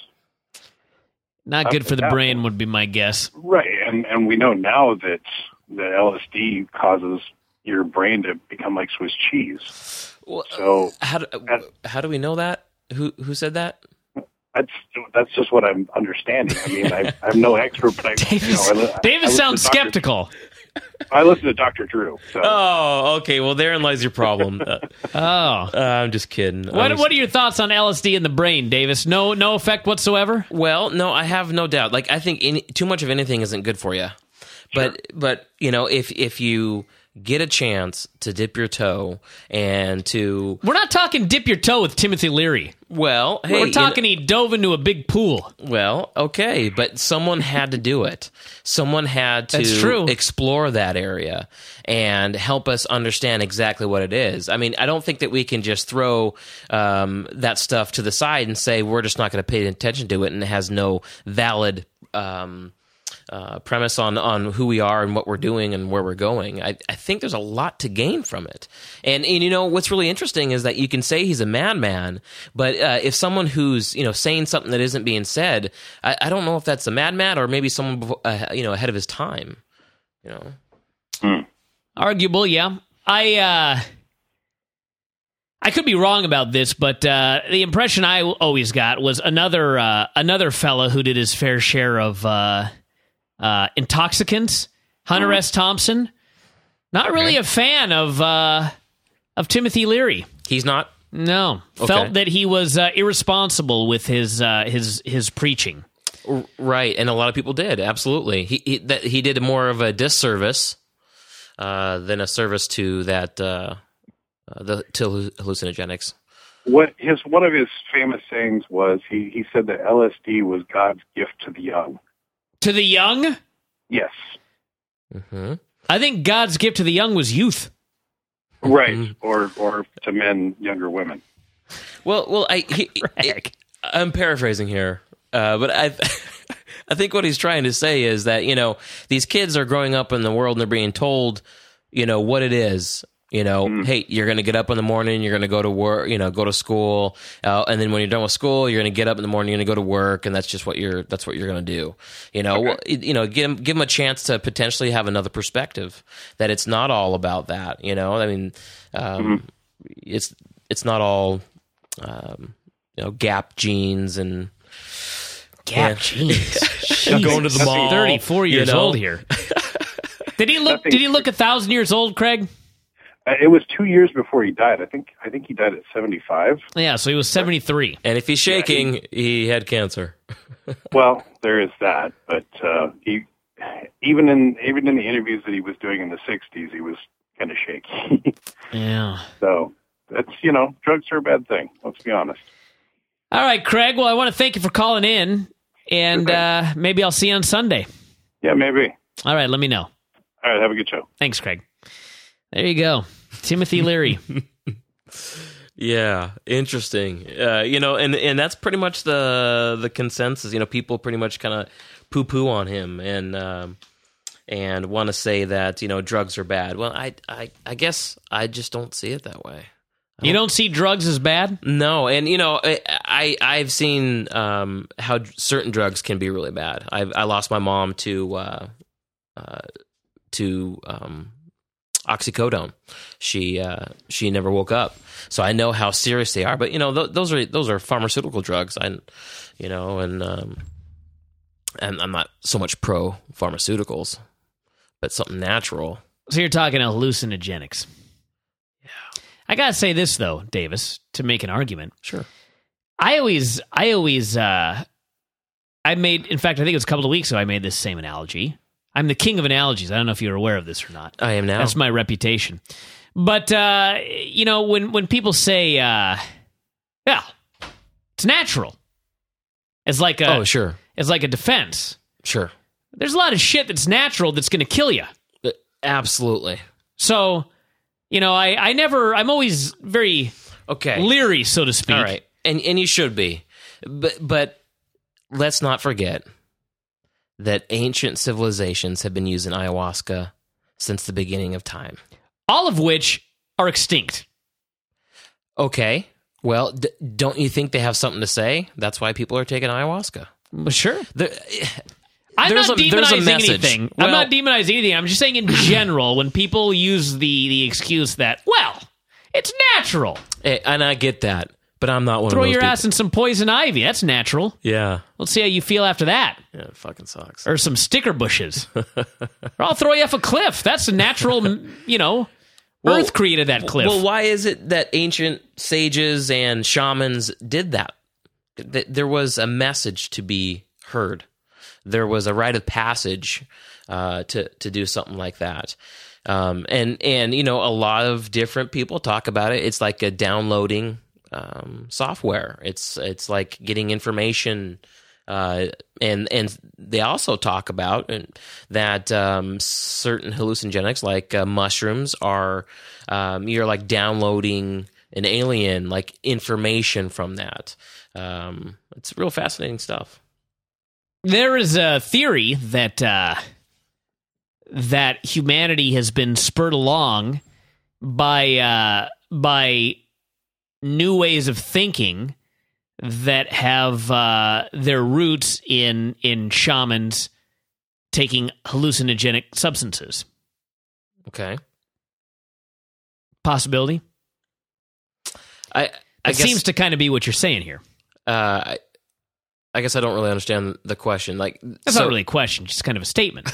Not good for the brain, would be my guess. Right, and and we know now that that L S D causes your brain to become like Swiss cheese. Well, So how do, how do we know that? Who who said that? that's that's just what I'm understanding. I mean, I, I'm no expert, but I, Davis, you know, I, li- I Davis listen sounds to Doctor skeptical. I listen to Doctor Drew. So. Oh, okay. Well, therein lies your problem. uh, Oh. uh, I'm just kidding. What I'm What are your thoughts on L S D in the brain, Davis? No no effect whatsoever? Well, no, I have no doubt. Like, I think any, too much of anything isn't good for you. But, but you know, if if you get a chance to dip your toe and to, We're not talking dip your toe with Timothy Leary. well, hey, We're you talking know- he dove into a big pool. well, okay, but someone had to do it. Someone had to That's true. explore that area and help us understand exactly what it is. I mean, I don't think that we can just throw um, that stuff to the side and say we're just not going to pay attention to it and it has no valid um, uh, premise on, on who we are and what we're doing and where we're going. I, I think there's a lot to gain from it. And, and you know, what's really interesting is that you can say he's a madman, but uh, if someone who's, you know, saying something that isn't being said, I, I don't know if that's a madman or maybe someone, befo- uh, you know, ahead of his time, you know. Hmm. Arguable, yeah. I uh I could be wrong about this, but uh, the impression I always got was another uh, another fella who did his fair share of uh, uh, intoxicants, Hunter Mhm. S. Thompson. Not really a fan of uh, of Timothy Leary. He's not? No, Okay. felt that he was uh, irresponsible with his uh, his his preaching. R- Right, and a lot of people did, absolutely. He he, that, he did more of a disservice uh, than a service to that uh, uh, the to hallucinogenics. What his one of his famous sayings was he, he said that L S D was God's gift to the young. To the young, Yes. Mm-hmm. I think God's gift to the young was youth. Right. Or or to men, younger women. Well, well, I he, Greg. I'm paraphrasing here, uh, but I I think what he's trying to say is that, you know, these kids are growing up in the world and they're being told, you know, what it is. You know, Mm. hey, you're going to get up in the morning, you're going to go to work, you know, go to school, uh, and then when you're done with school, you're going to get up in the morning, you're going to go to work, and that's just what you're that's what you're going to do. You know, well, it- you know, give them give them a chance to potentially have another perspective that it's not all about that. You know, I mean, um, Mm-hmm. it's it's not all um, you know, Gap jeans and Gap Yeah. jeans. going to the mall. thirty-four you years know? old here. Did he look? Nothing- Did he look a thousand years old, Craig? Uh, It was two years before he died. I think I think he died at seventy-five. Yeah, so he was seventy-three. And if he's shaking, yeah, he, he had cancer. Well, there is that, but uh, he even in even in the interviews that he was doing in the sixties, he was kind of shaky. Yeah. So that's, you know, drugs are a bad thing. Let's be honest. All right, Craig. Well, I want to thank you for calling in, and uh, maybe I'll see you on Sunday. Yeah, maybe. All right, let me know. All right, have a good show. Thanks, Craig. There you go. Timothy Leary. Yeah, interesting. Uh, you know, and and that's pretty much the the consensus. You know, people pretty much kind of poo poo on him and um, and want to say that, you know, drugs are bad. Well, I I I guess I just don't see it that way. Don't, you don't see drugs as bad? No, and you know, I, I I've seen um, how certain drugs can be really bad. I I lost my mom to uh, uh, to um, oxycodone. She uh, she never woke up, so I know how serious they are. But you know, th- those are those are pharmaceutical drugs. I, you know, and um, and I'm not so much pro pharmaceuticals, but something natural. So you're talking hallucinogenics. Yeah. I gotta say this though, Davis, to make an argument. Sure. I always, I always, uh, I made. In fact, I think it was a couple of weeks ago. I made this same analogy. I'm the king of analogies. I don't know if you're aware of this or not. I am now. That's my reputation. But, uh, you know, when, when people say, uh, yeah, it's natural. It's like a, oh, sure. It's like a defense. Sure. There's a lot of shit that's natural that's going to kill you. Uh, absolutely. So, you know, I, I never, I'm always very okay. leery, so to speak. All right. And, and you should be. But, but let's not forget that ancient civilizations have been using ayahuasca since the beginning of time. All of which are extinct. Okay. Well, d- don't you think they have something to say? That's why people are taking ayahuasca. Well, sure. There, I'm there's not a, there's a demonizing message. anything. Well, I'm not demonizing anything. I'm just saying in general, when people use the, the excuse that, well, it's natural. And I get that. But I'm not one Throw of those your people. ass in some poison ivy. That's natural. Yeah. Let's see how you feel after that. Yeah, it fucking sucks. Or some sticker bushes. Or I'll throw you off a cliff. That's a natural, you know, Well, Earth created that cliff. Well, why is it that ancient sages and shamans did that? Th- There was a message to be heard. There was a rite of passage uh, to to do something like that. Um, and, and, you know, a lot of different people talk about it. It's like a downloading Um, software. It's it's like getting information, uh, and and they also talk about that um, certain hallucinogenics, like uh, mushrooms, are um, you're like downloading an alien, like information from that. Um, it's real fascinating stuff. There is a theory that uh, that humanity has been spurred along by uh, by new ways of thinking that have uh, their roots in in shamans taking hallucinogenic substances. Okay, possibility. I I it guess, seems to kind of be what you're saying here. Uh, I, I guess I don't really understand the question. Like, that's so, not really a question; just kind of a statement.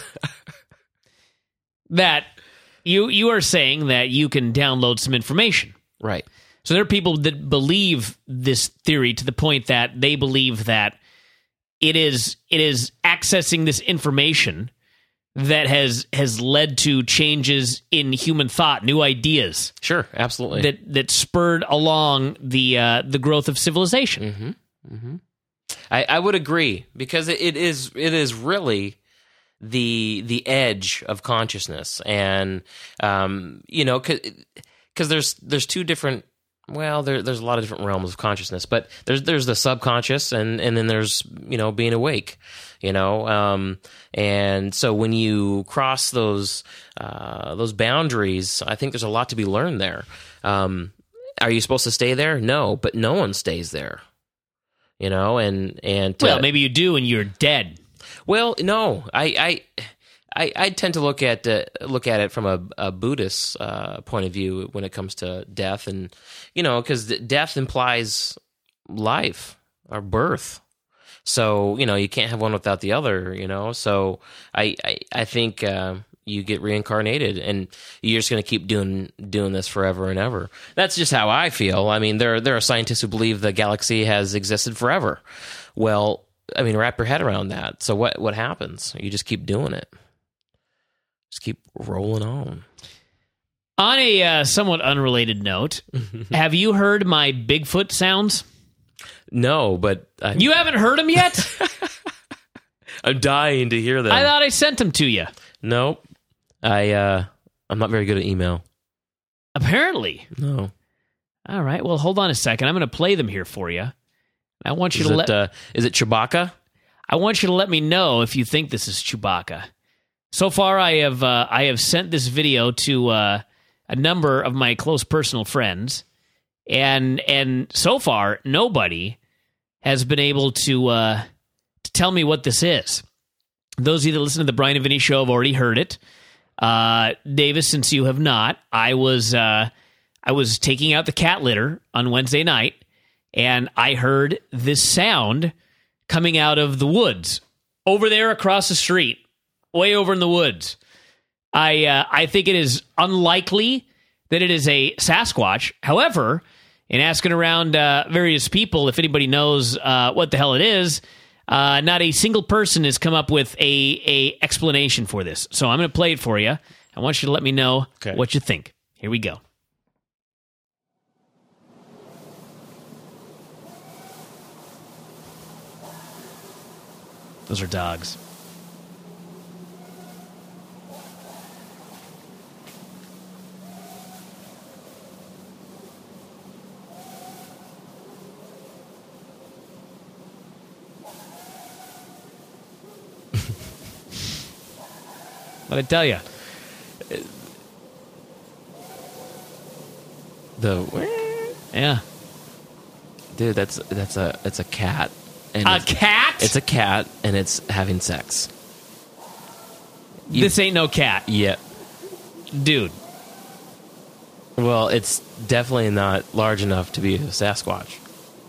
that you you are saying that you can download some information, right? So there are people that believe this theory to the point that they believe that it is it is accessing this information that has has led to changes in human thought, new ideas. Sure, absolutely. That that spurred along the uh, the growth of civilization. Mm-hmm. Mm-hmm. I, I would agree, because it, it is it is really the the edge of consciousness, and um, you know, because there's there's two different. Well, there, there's a lot of different realms of consciousness, but there's there's the subconscious, and, and then there's, you know, being awake, you know, um, and so when you cross those uh, those boundaries, I think there's a lot to be learned there. Um, are you supposed to stay there? No, but no one stays there, you know, and and well, uh, maybe you do, and you're dead. Well, no, I. I I, I tend to look at uh, look at it from a, a Buddhist uh, point of view when it comes to death, and you know, because death implies life or birth. So you know, you can't have one without the other. You know, so I I, I think uh, you get reincarnated, and you're just going to keep doing doing this forever and ever. That's just how I feel. I mean, there there are scientists who believe the galaxy has existed forever. Well, I mean, wrap your head around that. So what what happens? You just keep doing it. Just keep rolling on. On a uh, somewhat unrelated note, have you heard my Bigfoot sounds? No, but I, you haven't heard them yet? I'm dying to hear them. I thought I sent them to you. Nope. I uh, I'm not very good at email. Apparently. No. All right. Well, hold on a second. I'm going to play them here for you. I want you is to it, let. Uh, is it Chewbacca? I want you to let me know if you think this is Chewbacca. So far, I have uh, I have sent this video to uh, a number of my close personal friends, and and so far nobody has been able to uh, to tell me what this is. Those of you that listen to the Brian and Vinny Show have already heard it. Uh, Davis, since you have not, I was uh, I was taking out the cat litter on Wednesday night, and I heard this sound coming out of the woods over there across the street. Way over in the woods. I uh, I think it is unlikely that it is a Sasquatch. However, in asking around uh, various people, if anybody knows uh, what the hell it is, uh, not a single person has come up with a, a explanation for this. So I'm going to play it for you. I want you to let me know okay. what you think. Here we go. Those are dogs. What'd I tell you? The yeah, dude, that's that's a it's a cat. And a it's, cat? It's a cat, and it's having sex. You, this ain't no cat. Yeah, dude. Well, it's definitely not large enough to be a Sasquatch.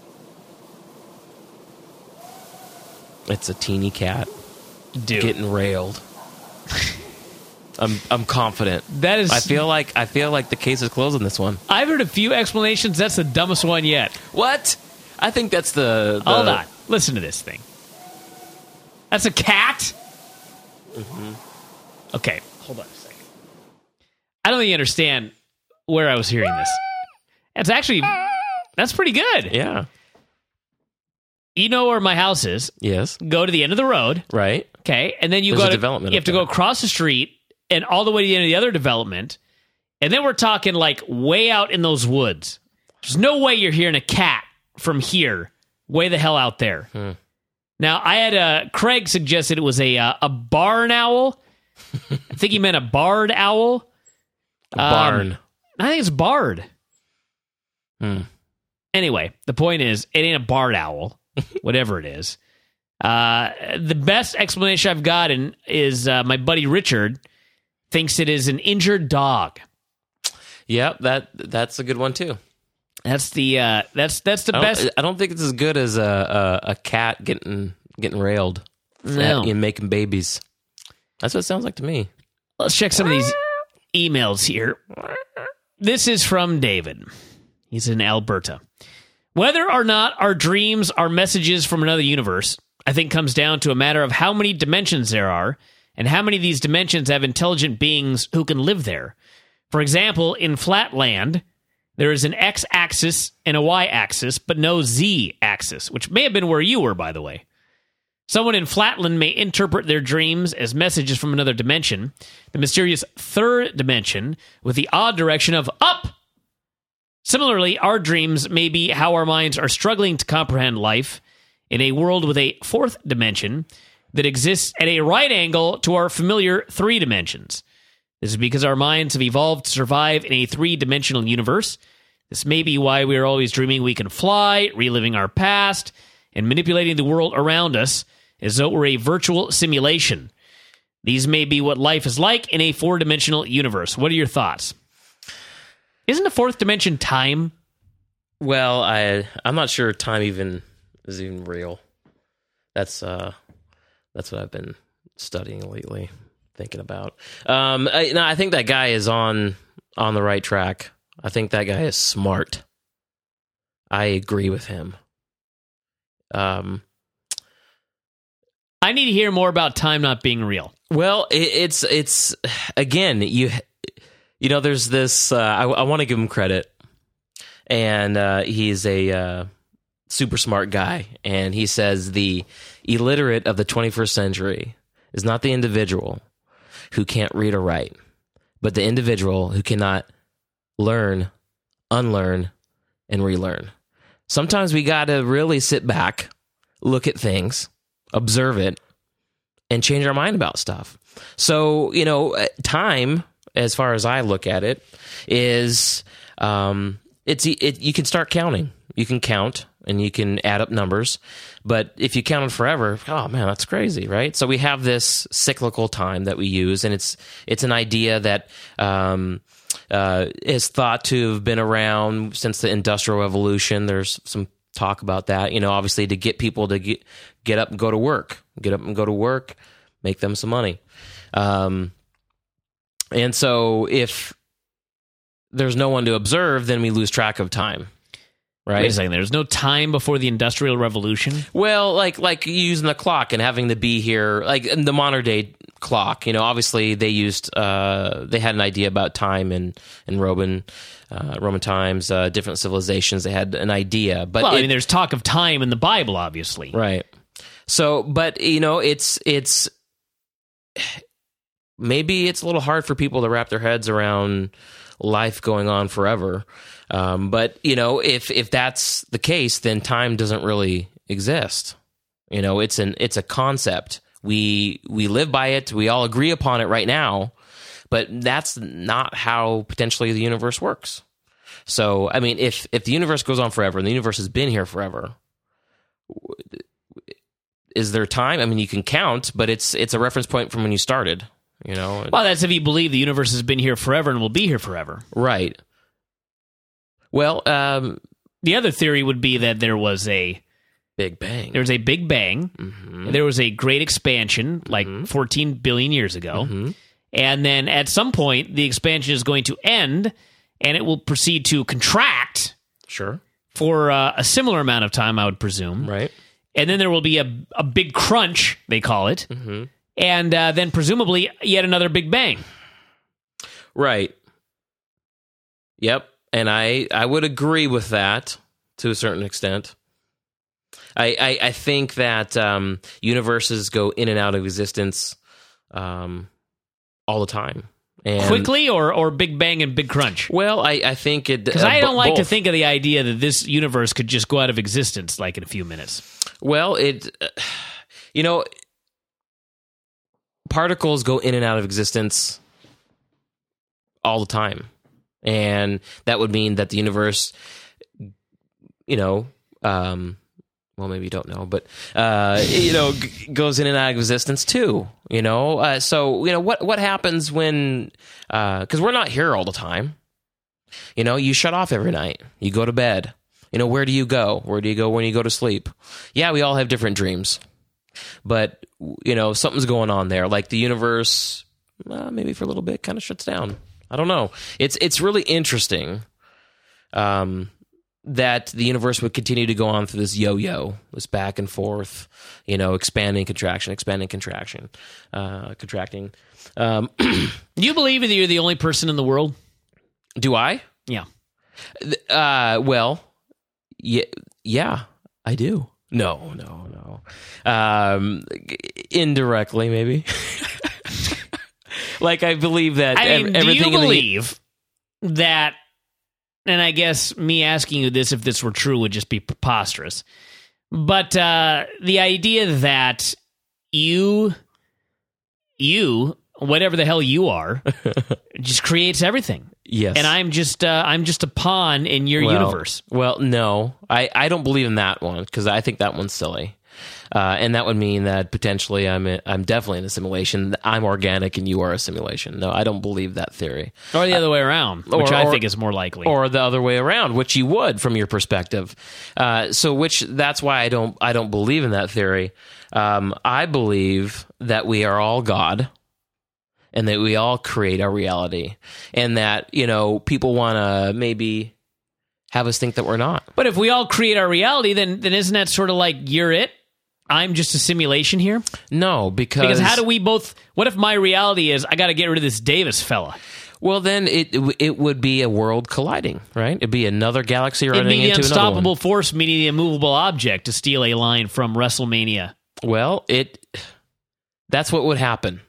It's a teeny cat, dude, getting railed. I'm I'm confident. That is. I feel like I feel like the case is closed on this one. I've heard a few explanations. That's the dumbest one yet. What? I think that's the. the Hold on. Listen to this thing. That's a cat. Mm-hmm. Okay, hold on a second. I don't think you understand where I was hearing this. It's actually that's pretty good. Yeah. You know where my house is? Yes. Go to the end of the road. Right. Okay, and then you There's go a to development you have to there. go across the street and all the way to the end of the other development, and then we're talking like way out in those woods. There's no way you're hearing a cat from here, way the hell out there. Hmm. Now I had a Craig suggested it was a uh, a barn owl. I think he meant a barred owl. A barn. Um, I think it's barred. Hmm. Anyway, the point is, it ain't a barred owl, whatever it is. Uh, the best explanation I've gotten is uh, my buddy Richard thinks it is an injured dog. Yep, that that's a good one too. That's the uh, that's that's the I best. I don't think it's as good as a a, a cat getting getting railed No. and making babies. That's what it sounds like to me. Let's check some of these emails here. This is from David. He's in Alberta. Whether or not our dreams are messages from another universe, I think comes down to a matter of how many dimensions there are and how many of these dimensions have intelligent beings who can live there. For example, in Flatland, there is an x-axis and a y-axis, but no z-axis, which may have been where you were, by the way. Someone in Flatland may interpret their dreams as messages from another dimension, the mysterious third dimension, with the odd direction of up. Similarly, our dreams may be how our minds are struggling to comprehend life in a world with a fourth dimension that exists at a right angle to our familiar three dimensions. This is because our minds have evolved to survive in a three-dimensional universe. This may be why we are always dreaming we can fly, reliving our past, and manipulating the world around us as though it were a virtual simulation. These may be what life is like in a four-dimensional universe. What are your thoughts? Isn't the fourth dimension time? Well, I I'm not sure time even is even real. That's uh that's what I've been studying lately. thinking about. Um, I, no, I think that guy is on on the right track. I think that guy is smart. I agree with him. Um, I need to hear more about time not being real. Well, it, it's it's again you you know there's this. Uh, I, I want to give him credit, and uh, he's a uh, super smart guy, and he says the illiterate of the twenty-first century is not the individual who can't read or write, but the individual who cannot learn, unlearn, and relearn. Sometimes we got to really sit back, look at things, observe it, and change our mind about stuff. So, you know, time, as far as I look at it, is um, it's it, you can start counting. You can count and you can add up numbers. But if you counted forever, oh man, that's crazy, right? So we have this cyclical time that we use, and it's it's an idea that um, uh, is thought to have been around since the Industrial Revolution. There's some talk about that, you know, obviously to get people to get get up and go to work, get up and go to work, make them some money. Um, and so if there's no one to observe, then we lose track of time. Right. Wait a second. There's no time before the Industrial Revolution? Well, like like using the clock and having to be here, like in the modern day clock. You know, obviously they used uh, they had an idea about time in in Roman uh, Roman times, uh, different civilizations. They had an idea, but well, it, I mean, there's talk of time in the Bible, obviously. Right. So, but you know, it's it's maybe it's a little hard for people to wrap their heads around life going on forever. Um, but, you know, if if that's the case, then time doesn't really exist. You know, it's an it's a concept. We we live by it. We all agree upon it right now, but that's not how potentially the universe works. So, I mean, if if the universe goes on forever and the universe has been here forever, is there time? I mean, you can count, but it's it's a reference point from when you started. You know, well, that's if you believe the universe has been here forever and will be here forever, right? Well, um, the other theory would be that there was a Big Bang. There was a Big Bang. Mm-hmm. There was a great expansion, like mm-hmm. fourteen billion years ago. Mm-hmm. And then at some point, the expansion is going to end, and it will proceed to contract. Sure. For uh, a similar amount of time, I would presume. Right. And then there will be a, a big crunch, they call it. Mm-hmm. And uh, then presumably yet another Big Bang. Right. Yep. And I, I would agree with that to a certain extent. I I, I think that um, universes go in and out of existence um, all the time. And, quickly or, or Big Bang and Big Crunch? Well, I, I think it... Because uh, I don't b- like both. to think of the idea that this universe could just go out of existence like in a few minutes. Well, it... Uh, you know, particles go in and out of existence all the time. And that would mean that the universe, you know, um, well, maybe you don't know, but, uh, you know, g- goes in and out of existence too, you know? Uh, so, you know, what, what happens when, uh, cause we're not here all the time. You know, you shut off every night. You go to bed. You know, where do you go? Where do you go when you go to sleep? Yeah, we all have different dreams, but, you know, something's going on there. Like the universe, uh, maybe for a little bit kind of shuts down. I don't know. It's it's really interesting um, that the universe would continue to go on through this yo-yo, this back and forth, you know, expanding, contraction, expanding, contraction, uh, contracting. Um, do you believe that you're the only person in the world? Do I? Yeah. Uh, well, yeah, yeah, I do. No, no, no. Um, indirectly, maybe. Like, I believe that I mean, everything... Do you in believe the... that, and I guess me asking you this if this were true would just be preposterous, but uh, the idea that you, you, whatever the hell you are, just creates everything. Yes. And I'm just uh, I'm just a pawn in your well, universe. Well, no. I, I don't believe in that one, because I think that one's silly. Uh, and that would mean that potentially I'm a, I'm definitely in a simulation. I'm organic and you are a simulation. No, I don't believe that theory. Or the other way around, which or, I or, think is more likely. Or the other way around, which you would from your perspective. Uh, so which that's why I don't I don't believe in that theory. Um, I believe that we are all God, and that we all create our reality, and that, you know, people want to maybe have us think that we're not. But if we all create our reality, then then isn't that sort of like you're it? I'm just a simulation here? No, because... Because how do we both... What if my reality is I got to get rid of this Davis fella? Well, then it it would be a world colliding, right? It'd be another galaxy running It'd be the into another unstoppable one. force meeting the immovable object, to steal a line from WrestleMania. Well, it that's what would happen.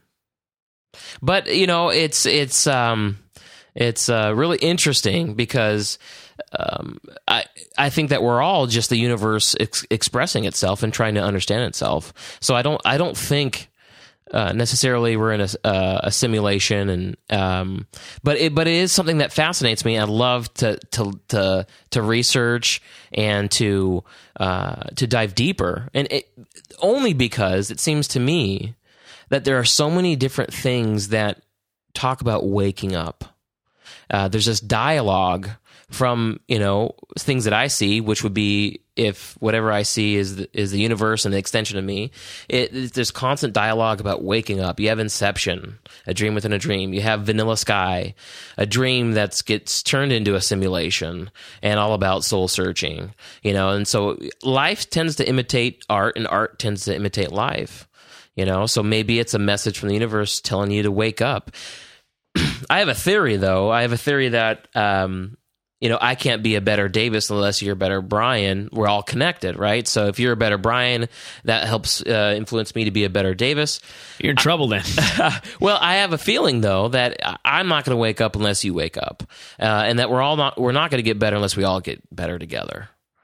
But, you know, it's it's um it's uh, really interesting because um, I I think that we're all just the universe ex- expressing itself and trying to understand itself. So I don't I don't think uh, necessarily we're in a, uh, a simulation, and um, but it but it is something that fascinates me. I love to to to to research and to uh, to dive deeper, and it, only because it seems to me that there are so many different things that talk about waking up. Uh, there's this dialogue from, you know, things that I see, which would be if whatever I see is the, is the universe and the extension of me. It, it, there's constant dialogue about waking up. You have Inception, a dream within a dream. You have Vanilla Sky, a dream that gets turned into a simulation, and all about soul searching. You know, and so life tends to imitate art, and art tends to imitate life. You know, so maybe it's a message from the universe telling you to wake up. I have a theory, though. I have a theory that, um, you know, I can't be a better Davis unless you're a better Brian. We're all connected, right? So if you're a better Brian, that helps uh, influence me to be a better Davis. You're in trouble then. Well, I have a feeling, though, that I'm not going to wake up unless you wake up, uh, and that we're all not we're not going to get better unless we all get better together.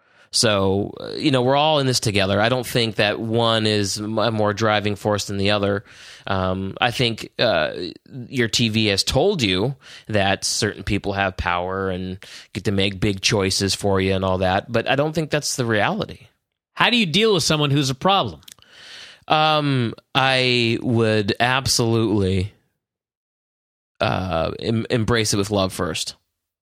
So, you know, we're all in this together. I don't think that one is a more driving force than the other. Um, I think uh, your T V has told you that certain people have power and get to make big choices for you and all that, but I don't think that's the reality. How do you deal with someone who's a problem? Um, I would absolutely uh, em- embrace it with love first.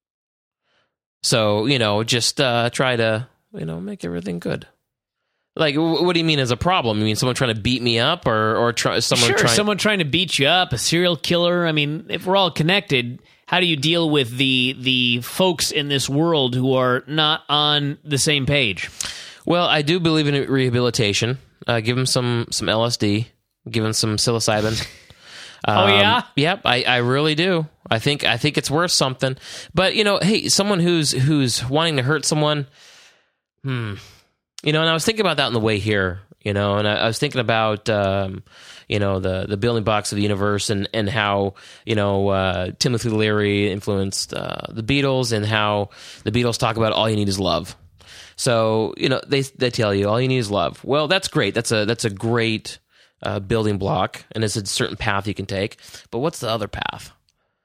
So, you know, just uh, try to... you know, make everything good. Like, what do you mean as a problem? You mean someone trying to beat me up, or or try, someone sure, trying... someone trying to beat you up, a serial killer? I mean, if we're all connected, how do you deal with the the folks in this world who are not on the same page? Well, I do believe in rehabilitation. Uh, give them some some L S D, give them some psilocybin. Um, oh yeah, yep. I, I really do. I think I think it's worth something. But you know, hey, someone who's who's wanting to hurt someone. Hmm. You know, and I was thinking about that on the way here, you know, and I, I was thinking about, um, you know, the, the building blocks of the universe, and, and how, you know, uh, Timothy Leary influenced uh, the Beatles, and how the Beatles talk about all you need is love. So, you know, they they tell you all you need is love. Well, that's great. That's a that's a great uh, building block, and it's a certain path you can take. But what's the other path?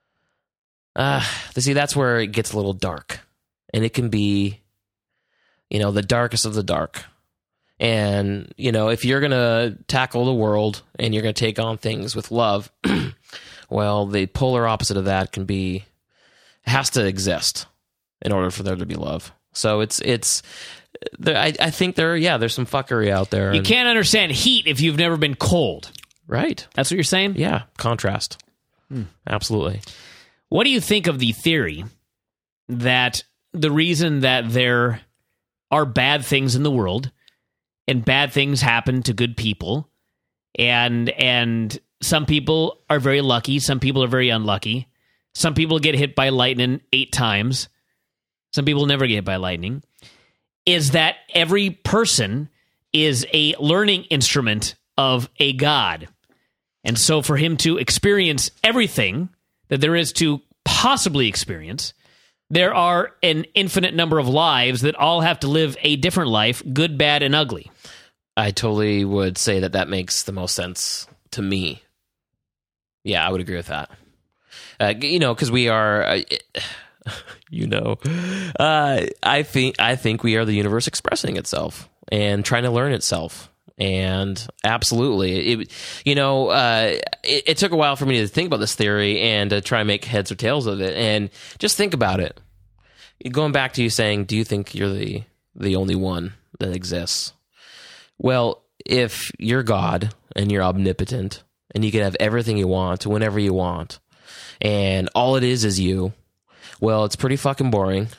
Uh, see, that's where it gets a little dark, and it can be, you know, the darkest of the dark. And, you know, if you're going to tackle the world and you're going to take on things with love, well, the polar opposite of that can be, has to exist in order for there to be love. So it's, it's, there, I, I think there, yeah, there's some fuckery out there. You and, can't understand heat if you've never been cold. Right. That's what you're saying? Yeah. Contrast. Hmm. Absolutely. What do you think of the theory that the reason that there are bad things in the world and bad things happen to good people, and and some people are very lucky, some people are very unlucky, some people get hit by lightning eight times, some people never get hit by lightning, is that every person is a learning instrument of a God. And so for him to experience everything that there is to possibly experience, there are an infinite number of lives that all have to live a different life, good, bad, and ugly. I totally would say that that makes the most sense to me. Yeah, I would agree with that. Uh, you know, because we are, uh, you know, uh, I think I think we are the universe expressing itself and trying to learn itself. And absolutely, it, you know, uh, it, it took a while for me to think about this theory and to try and make heads or tails of it. And just think about it. Going back to you saying, do you think you're the, the only one that exists? Well, if you're God and you're omnipotent and you can have everything you want whenever you want, and all it is is you, well, it's pretty fucking boring,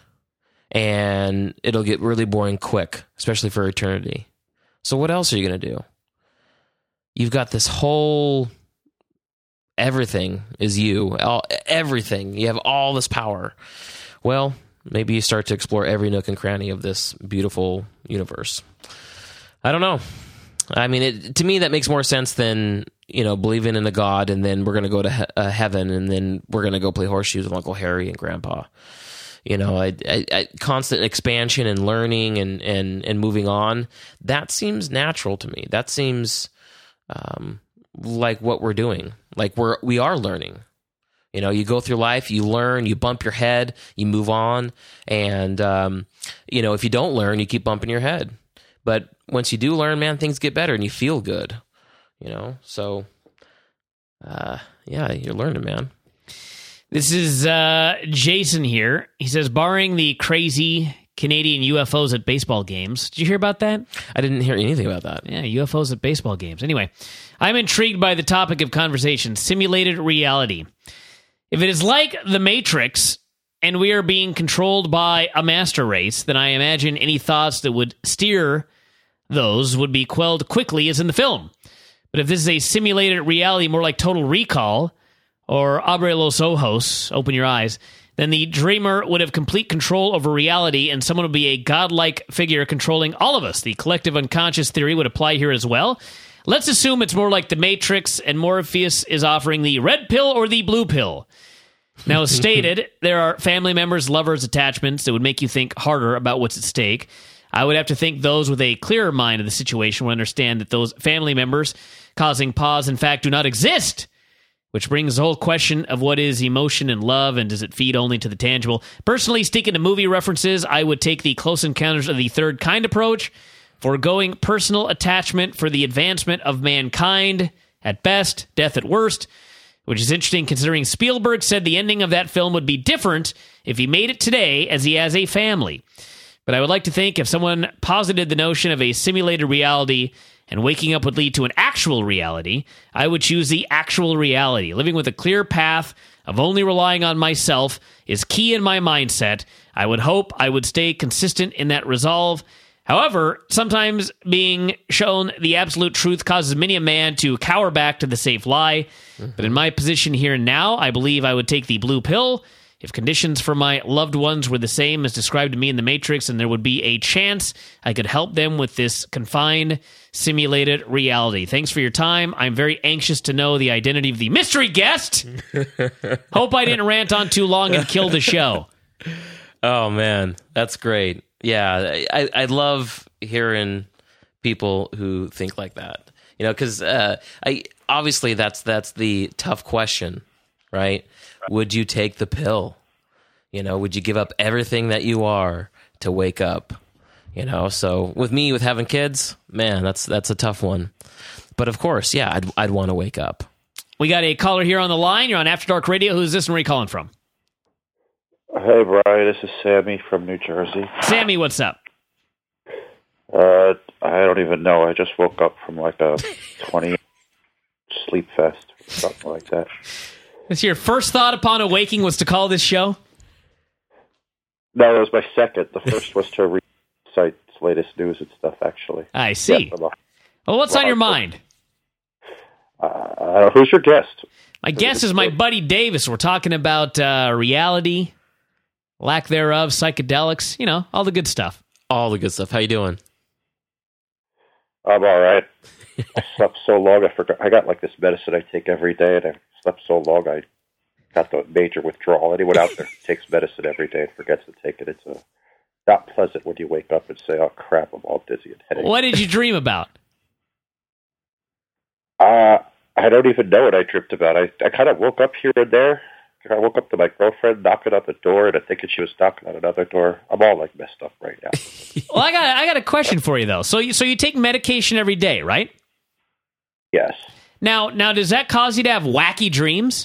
and it'll get really boring quick, especially for eternity. So what else are you going to do? You've got this whole... everything is you. All, everything. You have all this power. Well, maybe you start to explore every nook and cranny of this beautiful universe. I don't know. I mean, it, to me, that makes more sense than, you know, believing in a God and then we're going to go to he- uh, heaven and then we're going to go play horseshoes with Uncle Harry and Grandpa. You know, I, I, I, constant expansion and learning and, and, and moving on, that seems natural to me. That seems um, like what we're doing. Like we're, we are learning. You know, you go through life, you learn, you bump your head, you move on. And, um, you know, if you don't learn, you keep bumping your head. But once you do learn, man, things get better and you feel good, you know? So, uh, yeah, you're learning, man. This is uh, Jason here. He says, barring the crazy Canadian U F Os at baseball games. Did you hear about that? I didn't hear anything about that. Yeah, U F Os at baseball games. Anyway, I'm intrigued by the topic of conversation, simulated reality. If it is like The Matrix and we are being controlled by a master race, then I imagine any thoughts that would steer those would be quelled quickly as in the film. But if this is a simulated reality more like Total Recall or Abre los Ojos, Open Your Eyes, then the dreamer would have complete control over reality and someone would be a godlike figure controlling all of us. The collective unconscious theory would apply here as well. Let's assume it's more like The Matrix and Morpheus is offering the red pill or the blue pill. Now, as stated, there are family members, lovers, attachments that would make you think harder about what's at stake. I would have to think those with a clearer mind of the situation would understand that those family members causing pause, in fact, do not exist. Which brings the whole question of what is emotion and love, and does it feed only to the tangible? Personally, sticking to movie references, I would take the Close Encounters of the Third Kind approach, foregoing personal attachment for the advancement of mankind at best, death at worst, which is interesting considering Spielberg said the ending of that film would be different if he made it today as he has a family. But I would like to think if someone posited the notion of a simulated reality and waking up would lead to an actual reality, I would choose the actual reality. Living with a clear path of only relying on myself is key in my mindset. I would hope I would stay consistent in that resolve. However, sometimes being shown the absolute truth causes many a man to cower back to the safe lie. Mm-hmm. But in my position here and now, I believe I would take the blue pill. If conditions for my loved ones were the same as described to me in The Matrix, and there would be a chance I could help them with this confined, simulated reality. Thanks for your time. I'm very anxious to know the identity of the mystery guest. Hope I didn't rant on too long and kill the show. Oh, man. That's great. Yeah, I, I love hearing people who think like that. You know, because uh, I obviously that's that's the tough question, right? Would you take the pill? You know, would you give up everything that you are to wake up? You know, so with me, with having kids, man, that's that's a tough one. But of course, yeah, I'd I'd want to wake up. We got a caller here on the line. You're on After Dark Radio. Who's this and where are you calling from? Hey, Brian, this is Sammy from New Jersey. Sammy, what's up? Uh, I don't even know. I just woke up from like a twenty sleep fest, something like that. Is your first thought upon awaking was to call this show? No, it was my second. The first was to read the site's latest news and stuff, actually. I see. Yeah, well, what's on your mind? Uh, who's your guest? My guest is my buddy Davis. We're talking about uh, reality, lack thereof, psychedelics, you know, all the good stuff. All the good stuff. How you doing? I'm all right. I slept so long, I forgot. I got like this medicine I take every day, and I slept so long, I got the major withdrawal. Anyone out there who takes medicine every day and forgets to take it, it's a, not pleasant when you wake up and say, oh, crap, I'm all dizzy and headache. What did you dream about? Uh, I don't even know what I dreamt about. I, I kind of woke up here and there. I woke up to my girlfriend knocking on the door, and I thinking she was knocking on another door. I'm all like messed up right now. Well, I got I got a question for you though. So you so you take medication every day, right? Yes. Now now does that cause you to have wacky dreams?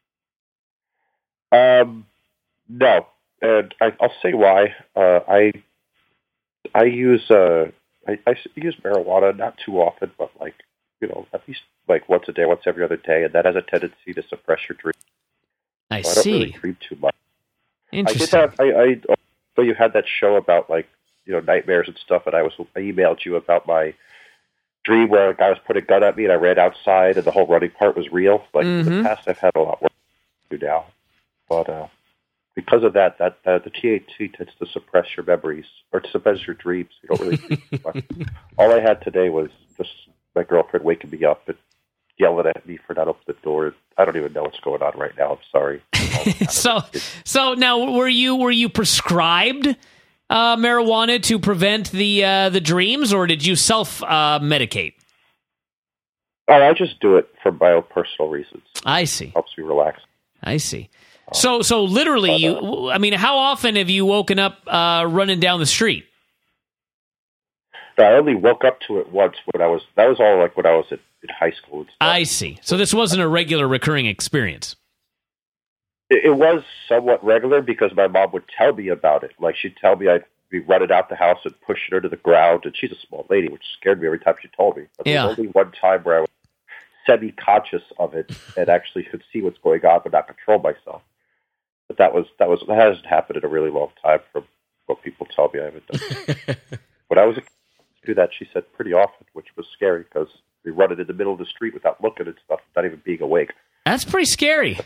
Um, no, and I, I'll say why. Uh, I I use uh I, I use marijuana not too often, but like you know, at least like once a day, once every other day, and that has a tendency to suppress your dreams. I so I see. don't really dream too much. Interesting. I did have, I, I, so you had that show about like, you know, nightmares and stuff, and I was, I emailed you about my dream where a guy was putting a gun at me, and I ran outside, and the whole running part was real. Like Mm-hmm. in the past, I've had a lot work to do now, but uh, because of that, that uh, the T H C tends to suppress your memories or to suppress your dreams. You don't really dream too much. All I had today was just my girlfriend waking me up and yelling at me for not opening the door. I don't even know what's going on right now. I'm sorry. so, so now were you were you prescribed uh, marijuana to prevent the uh, the dreams, or did you self uh, medicate? Oh, I just do it for my own personal reasons. I see. Helps me relax. I see. So, so literally, you. I mean, how often have you woken up uh, running down the street? I only woke up to it once when I was. That was all like when I was at, in high school and stuff. I see. So this wasn't a regular, recurring experience. It, it was somewhat regular because my mom would tell me about it. Like she'd tell me I'd be running out the house and pushing her to the ground, and she's a small lady, which scared me every time she told me. But Yeah. there was only one time where I was semi-conscious of it and actually could see what's going on, but not control myself. But that was that was that hasn't happened in a really long time from what people tell me I haven't done. When I was a kid, to do that, she said pretty often, which was scary because we run it in the middle of the street without looking and stuff, not even being awake. That's pretty scary.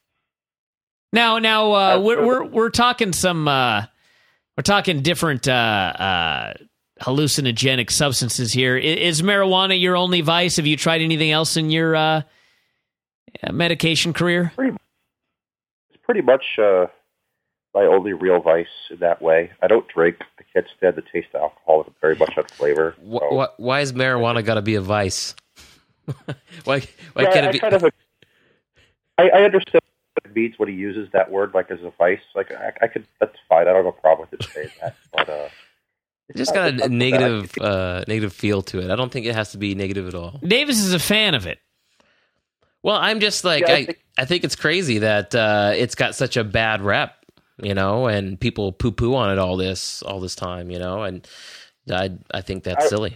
Now, now uh, we're we're we're talking some uh, we're talking different uh, uh, hallucinogenic substances here. Is, is marijuana your only vice? Have you tried anything else in your uh, medication career? Pretty, it's pretty much uh, my only real vice in that way. I don't drink. I can't stand the taste of alcohol. It's very much on flavor. Wh- So. wh- why is marijuana got to be a vice? why why Yeah, can't I, it be? kind of, I, I understand what it means when he uses that word, like as a vice. Like I, I could, that's fine. I don't have a problem with it saying that. But uh, It just got a negative uh, negative feel to it. I don't think it has to be negative at all. Davis is a fan of it. Well, I'm just like Yeah, I I, think- I think it's crazy that uh, it's got such a bad rep, you know, and people poo poo on it all this all this time, you know, and I I think that's I- silly.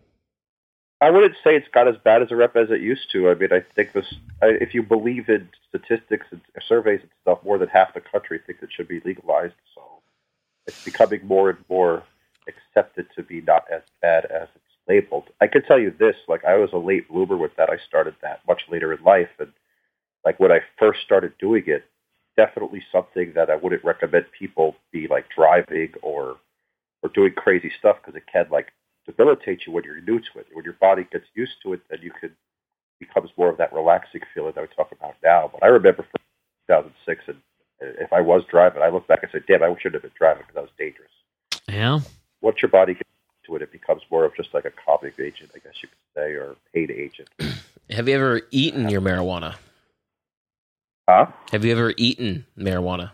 I wouldn't say it's got as bad as a rep as it used to. I mean, I think this. I, if you believe in statistics and surveys and stuff, more than half the country thinks it should be legalized. So it's becoming more and more accepted to be not as bad as it's labeled. I can tell you this: like I was a late bloomer with that. I started that much later in life, and like when I first started doing it, definitely something that I wouldn't recommend people be like driving or or doing crazy stuff because it can like debilitate you when you're new to it. When your body gets used to it, then you could becomes more of that relaxing feeling that we talk about now. But I remember from two thousand six, and if I was driving, I look back and say, "Damn, I shouldn't have been driving because that was dangerous." Yeah. Once your body gets used to it, it becomes more of just like a calming agent, I guess you could say, or pain agent. Have you ever eaten your marijuana? Huh? Have you ever eaten marijuana?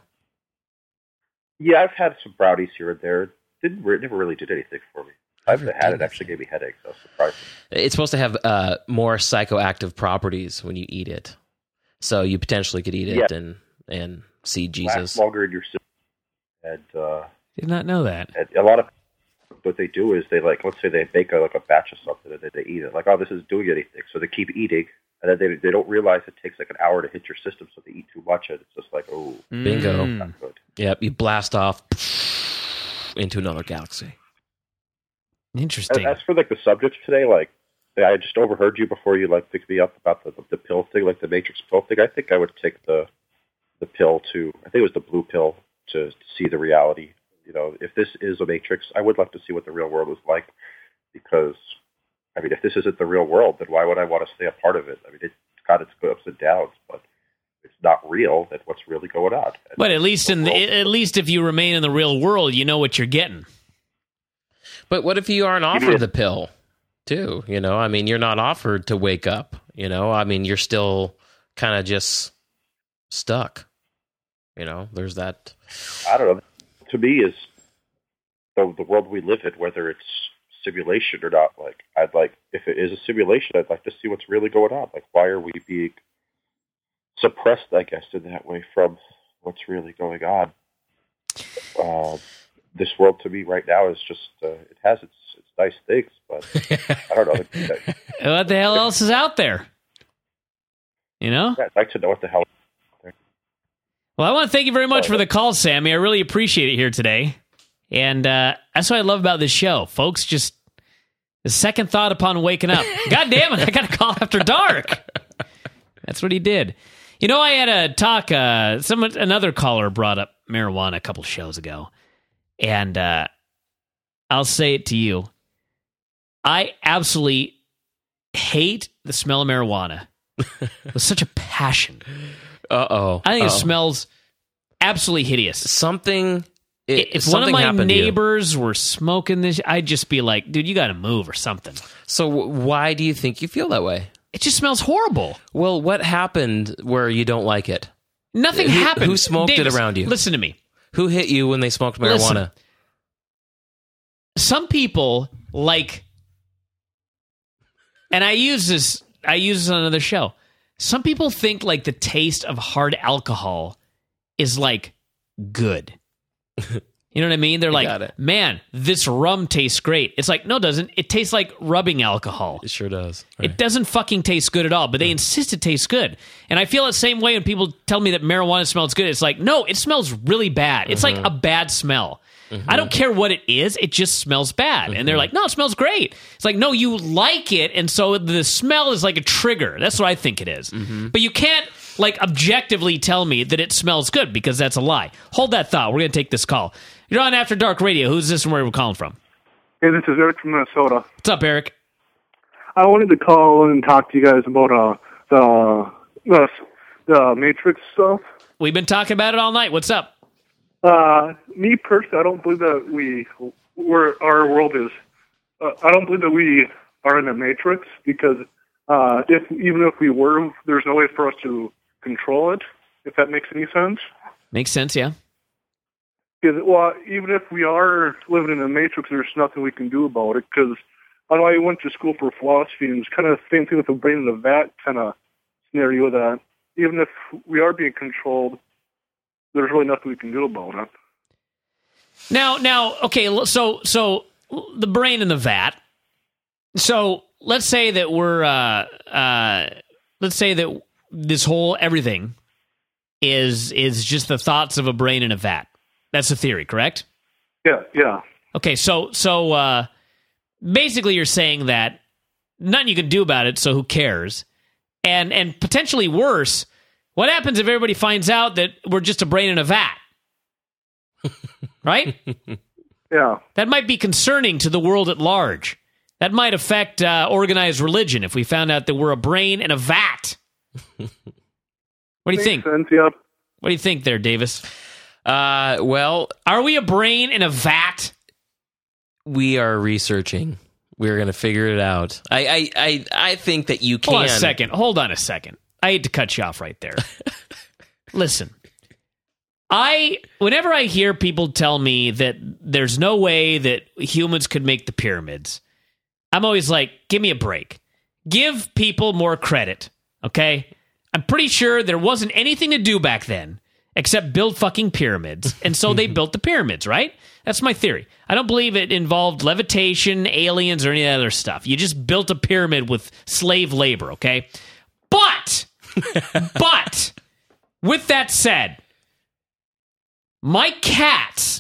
Yeah, I've had some brownies here and there. Didn't re- never really did anything for me. I've Never had did it. Actually gave me headaches. I was surprised. It's supposed to have uh, more psychoactive properties when you eat it, so you potentially could eat it Yeah. and and see Lasts Jesus. longer in your system, and uh, Did not know that. and a lot of what they do is they like, let's say they make a, like a batch of something and then they eat it. Like, oh, this is doing anything, so they keep eating, and then they they don't realize it takes like an hour to hit your system, so they eat too much, and it's just like, oh, Bingo. Mm. not good. Yep, you blast off into another galaxy. Interesting. As for like the subject today, like I just overheard you before you like picked me up about the, the the pill thing, like the Matrix pill thing. I think I would take the the pill to. I think it was the blue pill to, to see the reality. You know, if this is a Matrix, I would like to see what the real world is like. Because I mean, if this isn't the real world, then why would I want to stay a part of it? I mean, it's got its ups and downs, but if it's not real, then what's really going on? And But at least in the, world- at least if you remain in the real world, you know what you're getting. But what if you aren't mean- offered the pill, too? You know, I mean, you're not offered to wake up. You know, I mean, you're still kind of just stuck. You know, there's that. I don't know. To me, is the the world we live in, whether it's simulation or not. Like, I'd like if it is a simulation, I'd like to see what's really going on. Like, why are we being suppressed? I guess in that way from what's really going on. Uh, this world to me right now is just uh, it has its its nice things, but I don't know. What the hell else is out there? You know? Yeah, I'd like to know what the hell. Well, I want to thank you very much for the call, Sammy. I really appreciate it here today. And uh, that's what I love about this show. Folks, just the second thought upon waking up. God damn it, I got to call after dark. That's what he did. You know, I had a talk, uh, someone, another caller brought up marijuana a couple shows ago. And uh, I'll say it to you. I absolutely hate the smell of marijuana with such a passion. Uh-oh. I think Uh-oh. it smells absolutely hideous. Something... It, if something one of my happened to you. neighbors were smoking this, I'd just be like, dude, you got to move or something. So why do you think you feel that way? It just smells horrible. Well, what happened where you don't like it? Nothing who, happened. Who smoked Davis, it around you? Listen to me. Who hit you when they smoked marijuana? Listen. Some people like, and I use this, I use this on another show. Some people think like the taste of hard alcohol is like good. You know what I mean? They're like, man, this rum tastes great. It's like, no, it doesn't. It tastes like rubbing alcohol. It sure does. Right. It doesn't fucking taste good at all, but they insist it tastes good. And I feel the same way when people tell me that marijuana smells good. It's like, no, it smells really bad. It's Mm-hmm. like a bad smell. Mm-hmm. I don't care what it is. It just smells bad. Mm-hmm. And they're like, no, it smells great. It's like, no, you like it. And so the smell is like a trigger. That's what I think it is. Mm-hmm. But you can't like objectively tell me that it smells good because that's a lie. Hold that thought. We're going to take this call. You're on After Dark Radio. Who's this and where are we calling from? Hey, this is Eric from Minnesota. What's up, Eric? I wanted to call and talk to you guys about uh, the, the the Matrix stuff. We've been talking about it all night. What's up? Uh, me personally, I don't believe that we, we're, our world is, uh, I don't believe that we are in a Matrix because uh, if even if we were, there's no way for us to control it, if that makes any sense. Makes sense, yeah. Because, well, even if we are living in a Matrix, there's nothing we can do about it because I know I went to school for philosophy and it's kind of the same thing with the brain in the vat kind of scenario that even if we are being controlled, there's really nothing we can do about it. Now, now, okay, so so the brain in the vat. So let's say that we're, uh, uh, let's say that this whole everything is is just the thoughts of a brain in a vat. That's the theory, correct? Yeah, yeah. Okay, so so uh, basically, you're saying that nothing you can do about it. So who cares? And and potentially worse, what happens if everybody finds out that we're just a brain in a vat? Right? Yeah. That might be concerning to the world at large. That might affect uh, organized religion if we found out that we're a brain in a vat. What do you Makes think? Sense, yeah. What do you think there, Davis? Uh, well, are we a brain in a vat? We are researching. We're going to figure it out. I, I, I, I think that you can. Hold on a second. Hold on a second. I hate to cut you off right there. Listen, I whenever I hear people tell me that there's no way that humans could make the pyramids, I'm always like, give me a break. Give people more credit, okay? I'm pretty sure there wasn't anything to do back then except build fucking pyramids, and so they built the pyramids, right? That's my theory. I don't believe it involved levitation, aliens, or any other stuff. You just built a pyramid with slave labor, okay? But, but, with that said, my cats,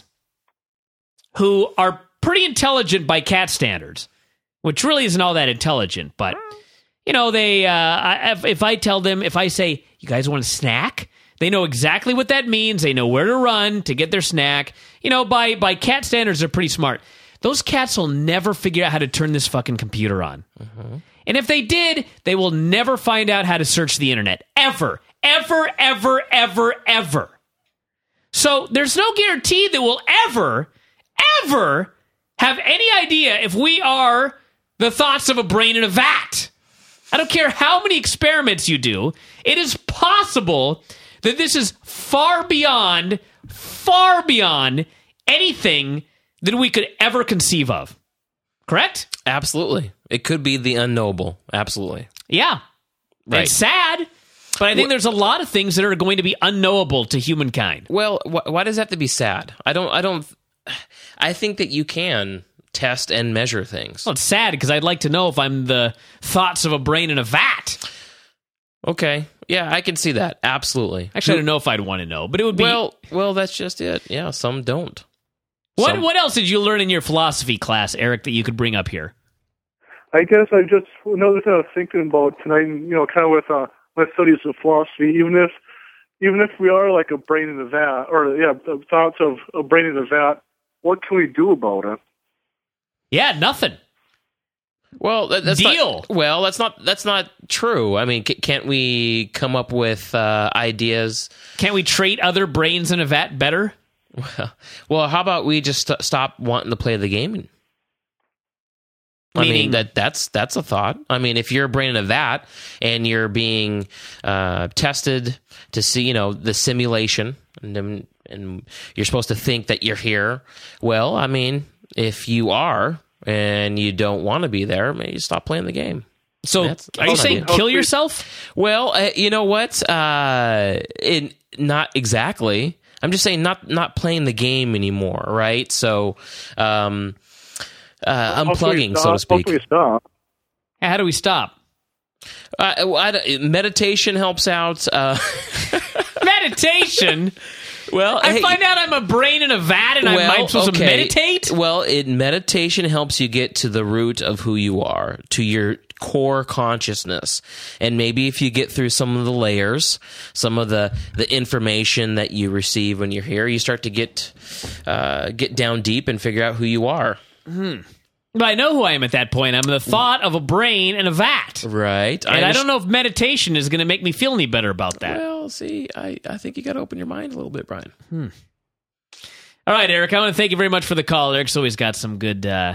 who are pretty intelligent by cat standards, which really isn't all that intelligent, but, you know, they, uh, I, if, if I tell them, if I say, you guys want a snack? They know exactly what that means. They know where to run to get their snack. You know, by, by cat standards, they're pretty smart. Those cats will never figure out how to turn this fucking computer on. Mm-hmm. And if they did, they will never find out how to search the internet. Ever. Ever, ever, ever, ever. So there's no guarantee that we'll ever, ever have any idea if we are the thoughts of a brain in a vat. I don't care how many experiments you do. It is possible that this is far beyond, far beyond anything that we could ever conceive of. Correct? Absolutely. It could be the unknowable. Absolutely. Yeah. Right. It's sad, but I think well, there's a lot of things that are going to be unknowable to humankind. Well, wh- why does it have to be sad? I don't, I don't, I think that you can test and measure things. Well, it's sad because I'd like to know if I'm the thoughts of a brain in a vat. Okay. Yeah, I can see that. Absolutely. Actually, I don't know if I'd want to know, but it would be... Well, well, that's just it. Yeah, some don't. What Some- What else did you learn in your philosophy class, Eric, that you could bring up here? I guess I just another thing I was thinking about tonight, you know, kind of with uh, my studies of philosophy. Even if, even if we are like a brain in a vat, or yeah, the thoughts of a brain in a vat, what can we do about it? Yeah, nothing. Well, that, that's Deal. Not, well, that's not that's not true. I mean, c- can't we come up with uh, ideas? Can't we treat other brains in a vat better? Well, well, how about we just st- stop wanting to play the game? I Meaning- mean, that that's that's a thought. I mean, if you're a brain in a vat and you're being uh, tested to see, you know, the simulation, and then, and you're supposed to think that you're here. Well, I mean, if you are and you don't want to be there, maybe stop playing the game. So, That's- are you that's an saying idea. kill yourself? Well, uh, you know what? Uh, it, not exactly. I'm just saying not not playing the game anymore, right? So, um, uh, unplugging, so to speak. How can we stop? How do we stop? Uh, well, I, meditation helps out. Uh, Meditation? well, I hey, find out I'm a brain in a vat and well, I'm supposed okay. to meditate? Well, it meditation helps you get to the root of who you are, to your core consciousness. And maybe if you get through some of the layers, some of the, the information that you receive when you're here, you start to get uh, get down deep and figure out who you are. Hmm. But I know who I am at that point. I'm the thought of a brain in a vat. Right. And I, I don't know if meditation is going to make me feel any better about that. Well, see, I, I think you got to open your mind a little bit, Brian. Hmm. All right, Eric, I want to thank you very much for the call. Eric's always got some good uh,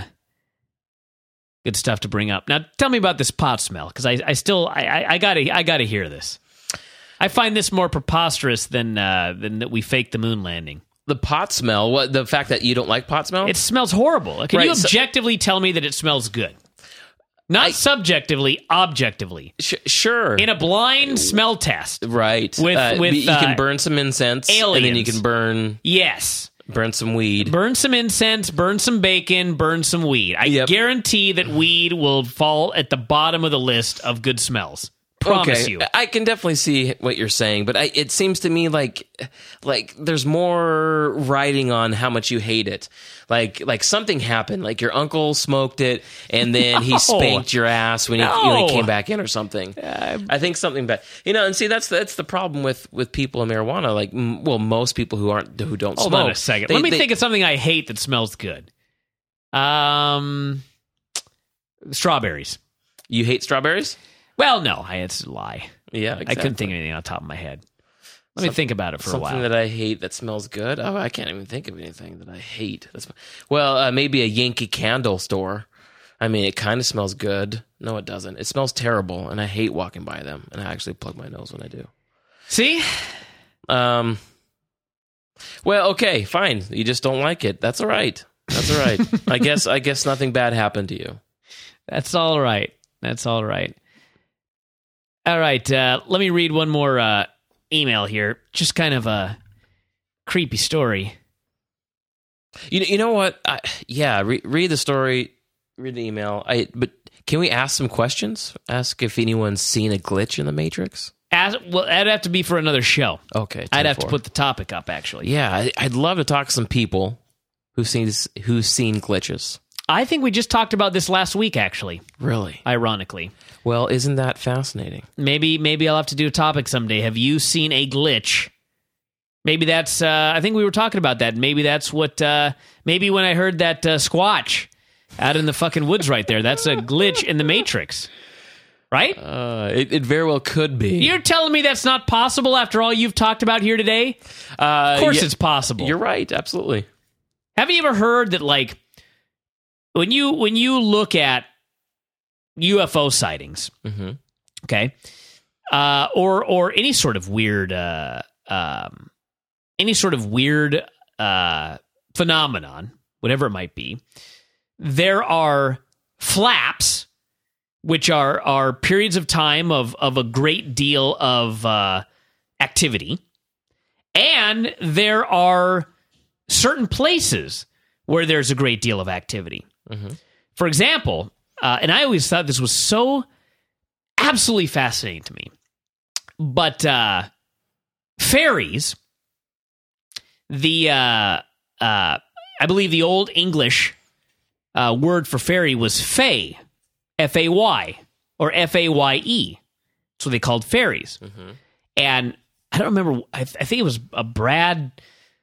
good stuff to bring up. Now, tell me about this pot smell, because I, I still, I, I, I gotta, I gotta hear this. I find this more preposterous than uh, than that we faked the moon landing. The pot smell, what the fact that you don't like pot smell? It smells horrible. Can Right, you so- objectively tell me that it smells good? Not I- subjectively, objectively. Sh- sure. In a blind smell test. Right. With- Uh, with, you uh, can burn some incense, and then you aliens. can burn Yes. burn some weed. Burn some incense, burn some bacon, burn some weed. I Yep. guarantee that weed will fall at the bottom of the list of good smells. Promise okay. you. I can definitely see what you're saying, but I, it seems to me like like there's more writing on how much you hate it. Like like something happened, like your uncle smoked it, and then No. he spanked your ass when he, No. when he came back in or something. I think something bad. You know, and see that's that's the problem with, with people in marijuana. Like, m- well, most people who aren't who don't Hold smoke. on a second. they- Let me they- think of something I hate that smells good. Um, strawberries. You hate strawberries? Well, no, I, it's a lie. Yeah, I exactly. couldn't think of anything on the top of my head. Let me Some- think about it for a Something while. that I hate that smells good. Oh, I can't even think of anything that I hate. That's, well, uh, maybe a Yankee Candle store. I mean, it kind of smells good. No, it doesn't. It smells terrible, and I hate walking by them. And I actually plug my nose when I do. See? Um. Well, okay, fine. You just don't like it. That's all right. That's all right. I guess. I guess nothing bad happened to you. That's all right. That's all right. All right. Uh, let me read one more uh, email here. Just kind of a creepy story. You you know what? I, yeah, re- read the story. Read the email. I but can we ask some questions? Ask if anyone's seen a glitch in the Matrix. As, well, that'd have to be for another show. Okay, I'd ten have to four. put the topic up, actually. Yeah, I, I'd love to talk to some people who've seen who've seen glitches. I think we just talked about this last week, actually. Really? Ironically. Well, isn't that fascinating? Maybe maybe I'll have to do a topic someday. Have you seen a glitch? Maybe that's, uh, I think we were talking about that. Maybe that's what, uh, maybe when I heard that uh, squatch out in the fucking woods right there, that's a glitch in the Matrix. Right? Uh, it, it very well could be. You're telling me that's not possible after all you've talked about here today? Uh, of course yeah, it's possible. You're right, absolutely. Have you ever heard that, like, when you when you look at U F O sightings, Mm-hmm. okay, uh, or or any sort of weird, uh, um, any sort of weird uh, phenomenon, whatever it might be, there are flaps, which are are periods of time of of a great deal of uh, activity, and there are certain places where there's a great deal of activity. Mm-hmm. For example, uh, and I always thought this was so absolutely fascinating to me, but uh, fairies, the uh, uh, I believe the Old English uh, word for fairy was fay, F A Y, or F A Y E. That's what they called fairies. Mm-hmm. And I don't remember, I, th- I think it was a Brad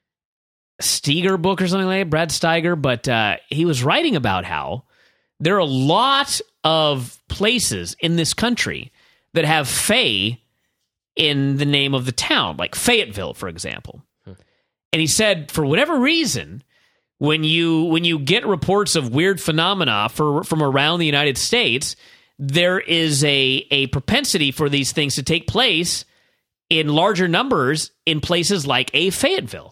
Steiger book or something like that, Brad Steiger, but uh, he was writing about how there are a lot of places in this country that have Faye in the name of the town, like Fayetteville, for example. Hmm. And he said, for whatever reason, when you when you get reports of weird phenomena for, from around the United States, there is a, a propensity for these things to take place in larger numbers in places like a Fayetteville.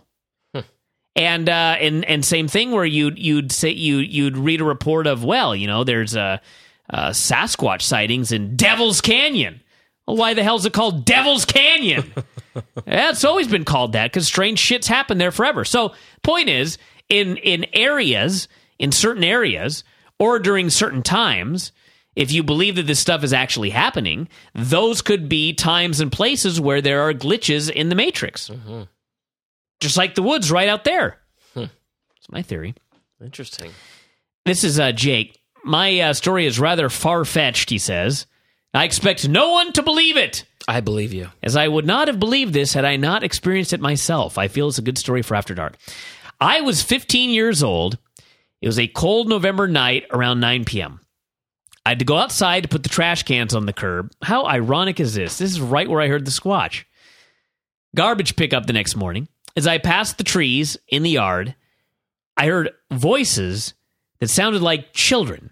And uh, and and same thing where you'd you'd say you you'd read a report of, well, you know, there's a uh, uh, Sasquatch sightings in Devil's Canyon. Well, why the hell is it called Devil's Canyon? Yeah, it's always been called that because strange shit's happened there forever. So, point is, in in areas, in certain areas, or during certain times, if you believe that this stuff is actually happening, those could be times and places where there are glitches in the Matrix. Mm-hmm. Just like the woods right out there. Hmm. That's my theory. Interesting. This is uh, Jake. My uh, story is rather far-fetched, he says. I expect no one to believe it. I believe you. As I would not have believed this had I not experienced it myself. I feel it's a good story for After Dark. I was fifteen years old. It was a cold November night around nine p.m. I had to go outside to put the trash cans on the curb. How ironic is this? This is right where I heard the squatch. Garbage pickup the next morning. As I passed the trees in the yard, I heard voices that sounded like children.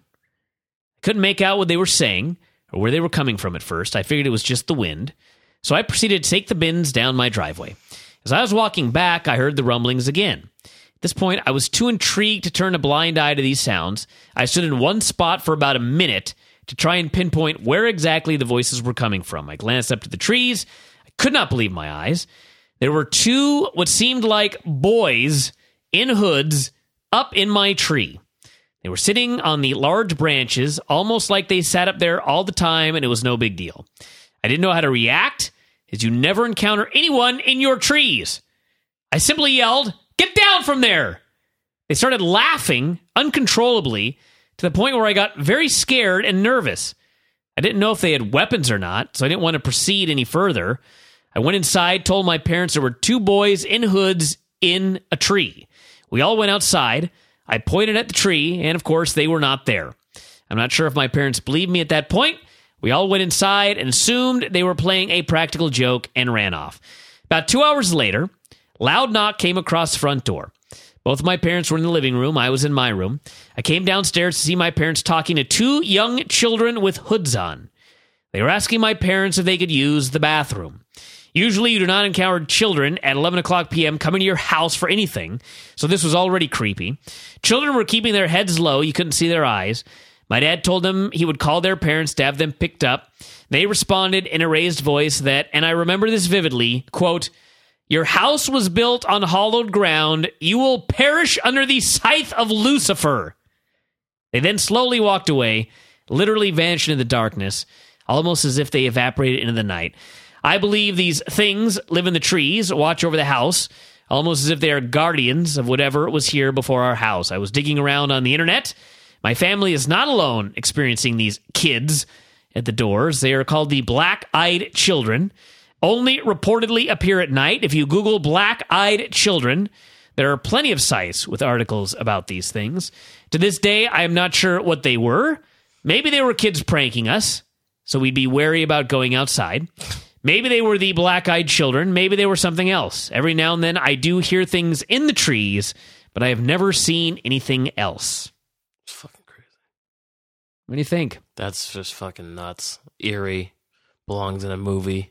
I couldn't make out what they were saying or where they were coming from at first. I figured it was just the wind. So I proceeded to take the bins down my driveway. As I was walking back, I heard the rumblings again. At this point, I was too intrigued to turn a blind eye to these sounds. I stood in one spot for about a minute to try and pinpoint where exactly the voices were coming from. I glanced up to the trees. I could not believe my eyes. There were two, what seemed like boys in hoods up in my tree. They were sitting on the large branches, almost like they sat up there all the time, and it was no big deal. I didn't know how to react, as you never encounter anyone in your trees. I simply yelled, "Get down from there!" They started laughing uncontrollably to the point where I got very scared and nervous. I didn't know if they had weapons or not, so I didn't want to proceed any further. I went inside, told my parents there were two boys in hoods in a tree. We all went outside. I pointed at the tree, and of course, they were not there. I'm not sure if my parents believed me at that point. We all went inside and assumed they were playing a practical joke and ran off. About two hours later, loud knock came across the front door. Both of my parents were in the living room. I was in my room. I came downstairs to see my parents talking to two young children with hoods on. They were asking my parents if they could use the bathroom. Usually you do not encounter children at eleven o'clock p.m. coming to your house for anything, so this was already creepy. Children were keeping their heads low. You couldn't see their eyes. My dad told them he would call their parents to have them picked up. They responded in a raised voice that, and I remember this vividly, quote, "Your house was built on hollowed ground. You will perish under the scythe of Lucifer." They then slowly walked away, literally vanished into the darkness, almost as if they evaporated into the night. I believe these things live in the trees, watch over the house, almost as if they are guardians of whatever was here before our house. I was digging around on the internet. My family is not alone experiencing these kids at the doors. They are called the Black-Eyed Children. Only reportedly appear at night. If you Google Black-Eyed Children, there are plenty of sites with articles about these things. To this day, I am not sure what they were. Maybe they were kids pranking us, so we'd be wary about going outside. Maybe they were the Black-Eyed Children. Maybe they were something else. Every now and then, I do hear things in the trees, but I have never seen anything else. It's fucking crazy. What do you think? That's just fucking nuts. Eerie. Belongs in a movie.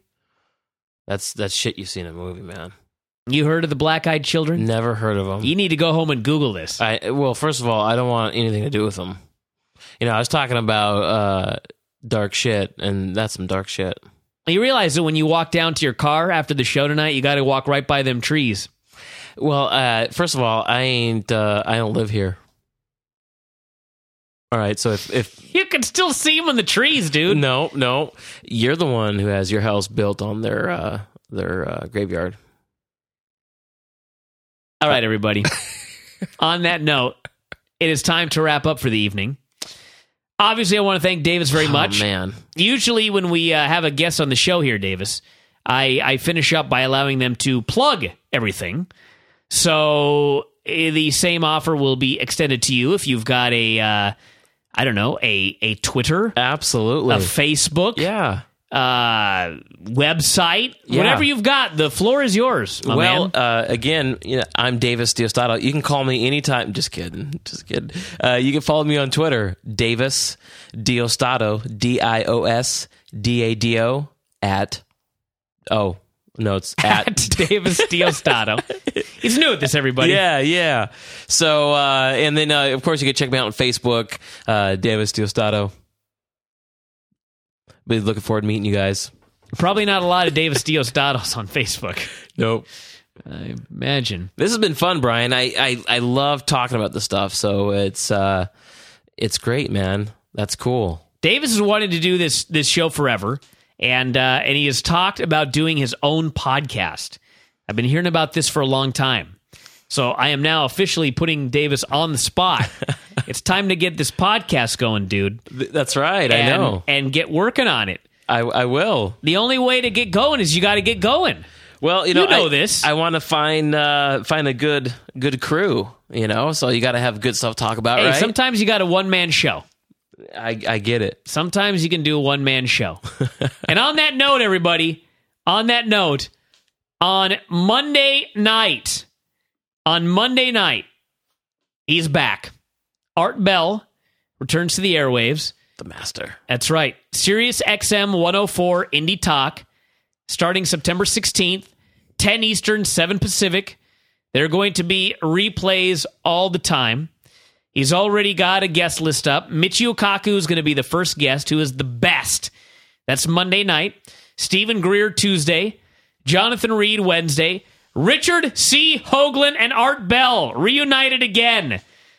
That's that's shit you see in a movie, man. You heard of the Black-Eyed Children? Never heard of them. You need to go home and Google this. I well, first of all, I don't want anything to do with them. You know, I was talking about uh, dark shit, and that's some dark shit. You realize that when you walk down to your car after the show tonight, you got to walk right by them trees. Well, uh, first of all, I ain't. Uh, I don't live here. All right, so if, if You can still see them in the trees, dude. no, no, you're the one who has your house built on their uh, their uh, graveyard. All right, everybody. On that note, it is time to wrap up for the evening. Obviously, I want to thank Davis very much. Oh, man. Usually when we uh, have a guest on the show here, Davis, I, I finish up by allowing them to plug everything. So eh, the same offer will be extended to you if you've got a, uh, I don't know, a, a Twitter, Absolutely. a Facebook, Yeah. uh, website, Yeah. whatever you've got. The floor is yours, my Well, man. uh, again, you know, I'm Davis Diostato. You can call me anytime. Just kidding. Just kidding. Uh, you can follow me on Twitter, Davis Diostato, D I O S D A D O, at, oh, no, it's at, At Davis Diostato. He's new at this, everybody. Yeah, yeah. So, uh, and then, uh, of course, you can check me out on Facebook, uh, Davis Diostato. Be looking forward to meeting you guys. Probably not a lot of Davis Diostatos on Facebook. Nope. I imagine. This has been fun, Brian. I, I, I love talking about this stuff, so it's uh, it's great, man. That's cool. Davis has wanted to do this this show forever, and uh, and he has talked about doing his own podcast. I've been hearing about this for a long time. So I am now officially putting Davis on the spot. It's time to get this podcast going, dude. Th- That's right. And, I know. And get working on it. I, I will. The only way to get going is you got to get going. Well, you know, You know I, this. I want to find uh, find a good good crew. You know, so you got to have good stuff to talk about, Hey, right? sometimes you got a one-man show. I, I get it. Sometimes you can do a one-man show. And on that note, everybody, on that note, on Monday night, on Monday night, he's back. Art Bell returns to the airwaves. The master. That's right. Sirius X M one oh four Indie Talk, starting September sixteenth, ten Eastern, seven Pacific. There are going to be replays all the time. He's already got a guest list up. Michio Kaku is going to be the first guest, who is the best. That's Monday night. Stephen Greer Tuesday. Jonathan Reed Wednesday. Richard C. Hoagland and Art Bell reunited again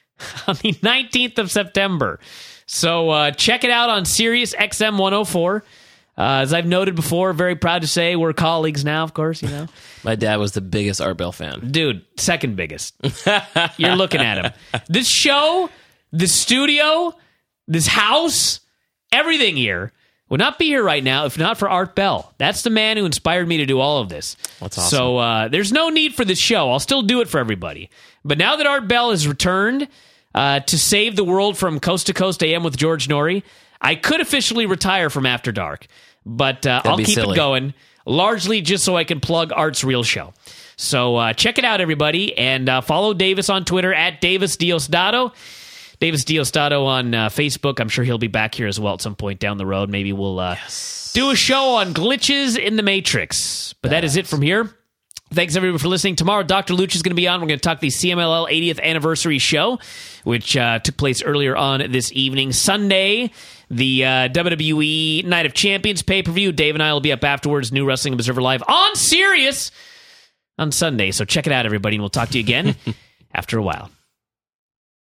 on the nineteenth of September. So uh, check it out on Sirius X M one oh four. Uh, as I've noted before, very proud to say we're colleagues now, of course, you know. My dad was the biggest Art Bell fan. Dude, second biggest. You're looking at him. This show, this studio, this house, everything here would not be here right now if not for Art Bell. That's the man who inspired me to do all of this. That's awesome. So uh, there's no need for this show. I'll still do it for everybody. But now that Art Bell has returned uh, to save the world from Coast to Coast A M with George Norrie, I could officially retire from After Dark. But uh, I'll be keep silly. it going, largely just so I can plug Art's real show. So uh, check it out, everybody, and uh, follow Davis on Twitter at Davis Diostato. Davis Diostato on uh, Facebook. I'm sure he'll be back here as well at some point down the road. Maybe we'll uh, yes. do a show on glitches in the Matrix. But that is it from here. Thanks, everybody, for listening. Tomorrow, Doctor Luch is going to be on. We're going to talk the C M L L eightieth anniversary show, which uh, took place earlier on this evening. Sunday, the uh, W W E Night of Champions pay-per-view. Dave and I will be up afterwards. New Wrestling Observer Live on Sirius on Sunday. So check it out, everybody, and we'll talk to you again after a while.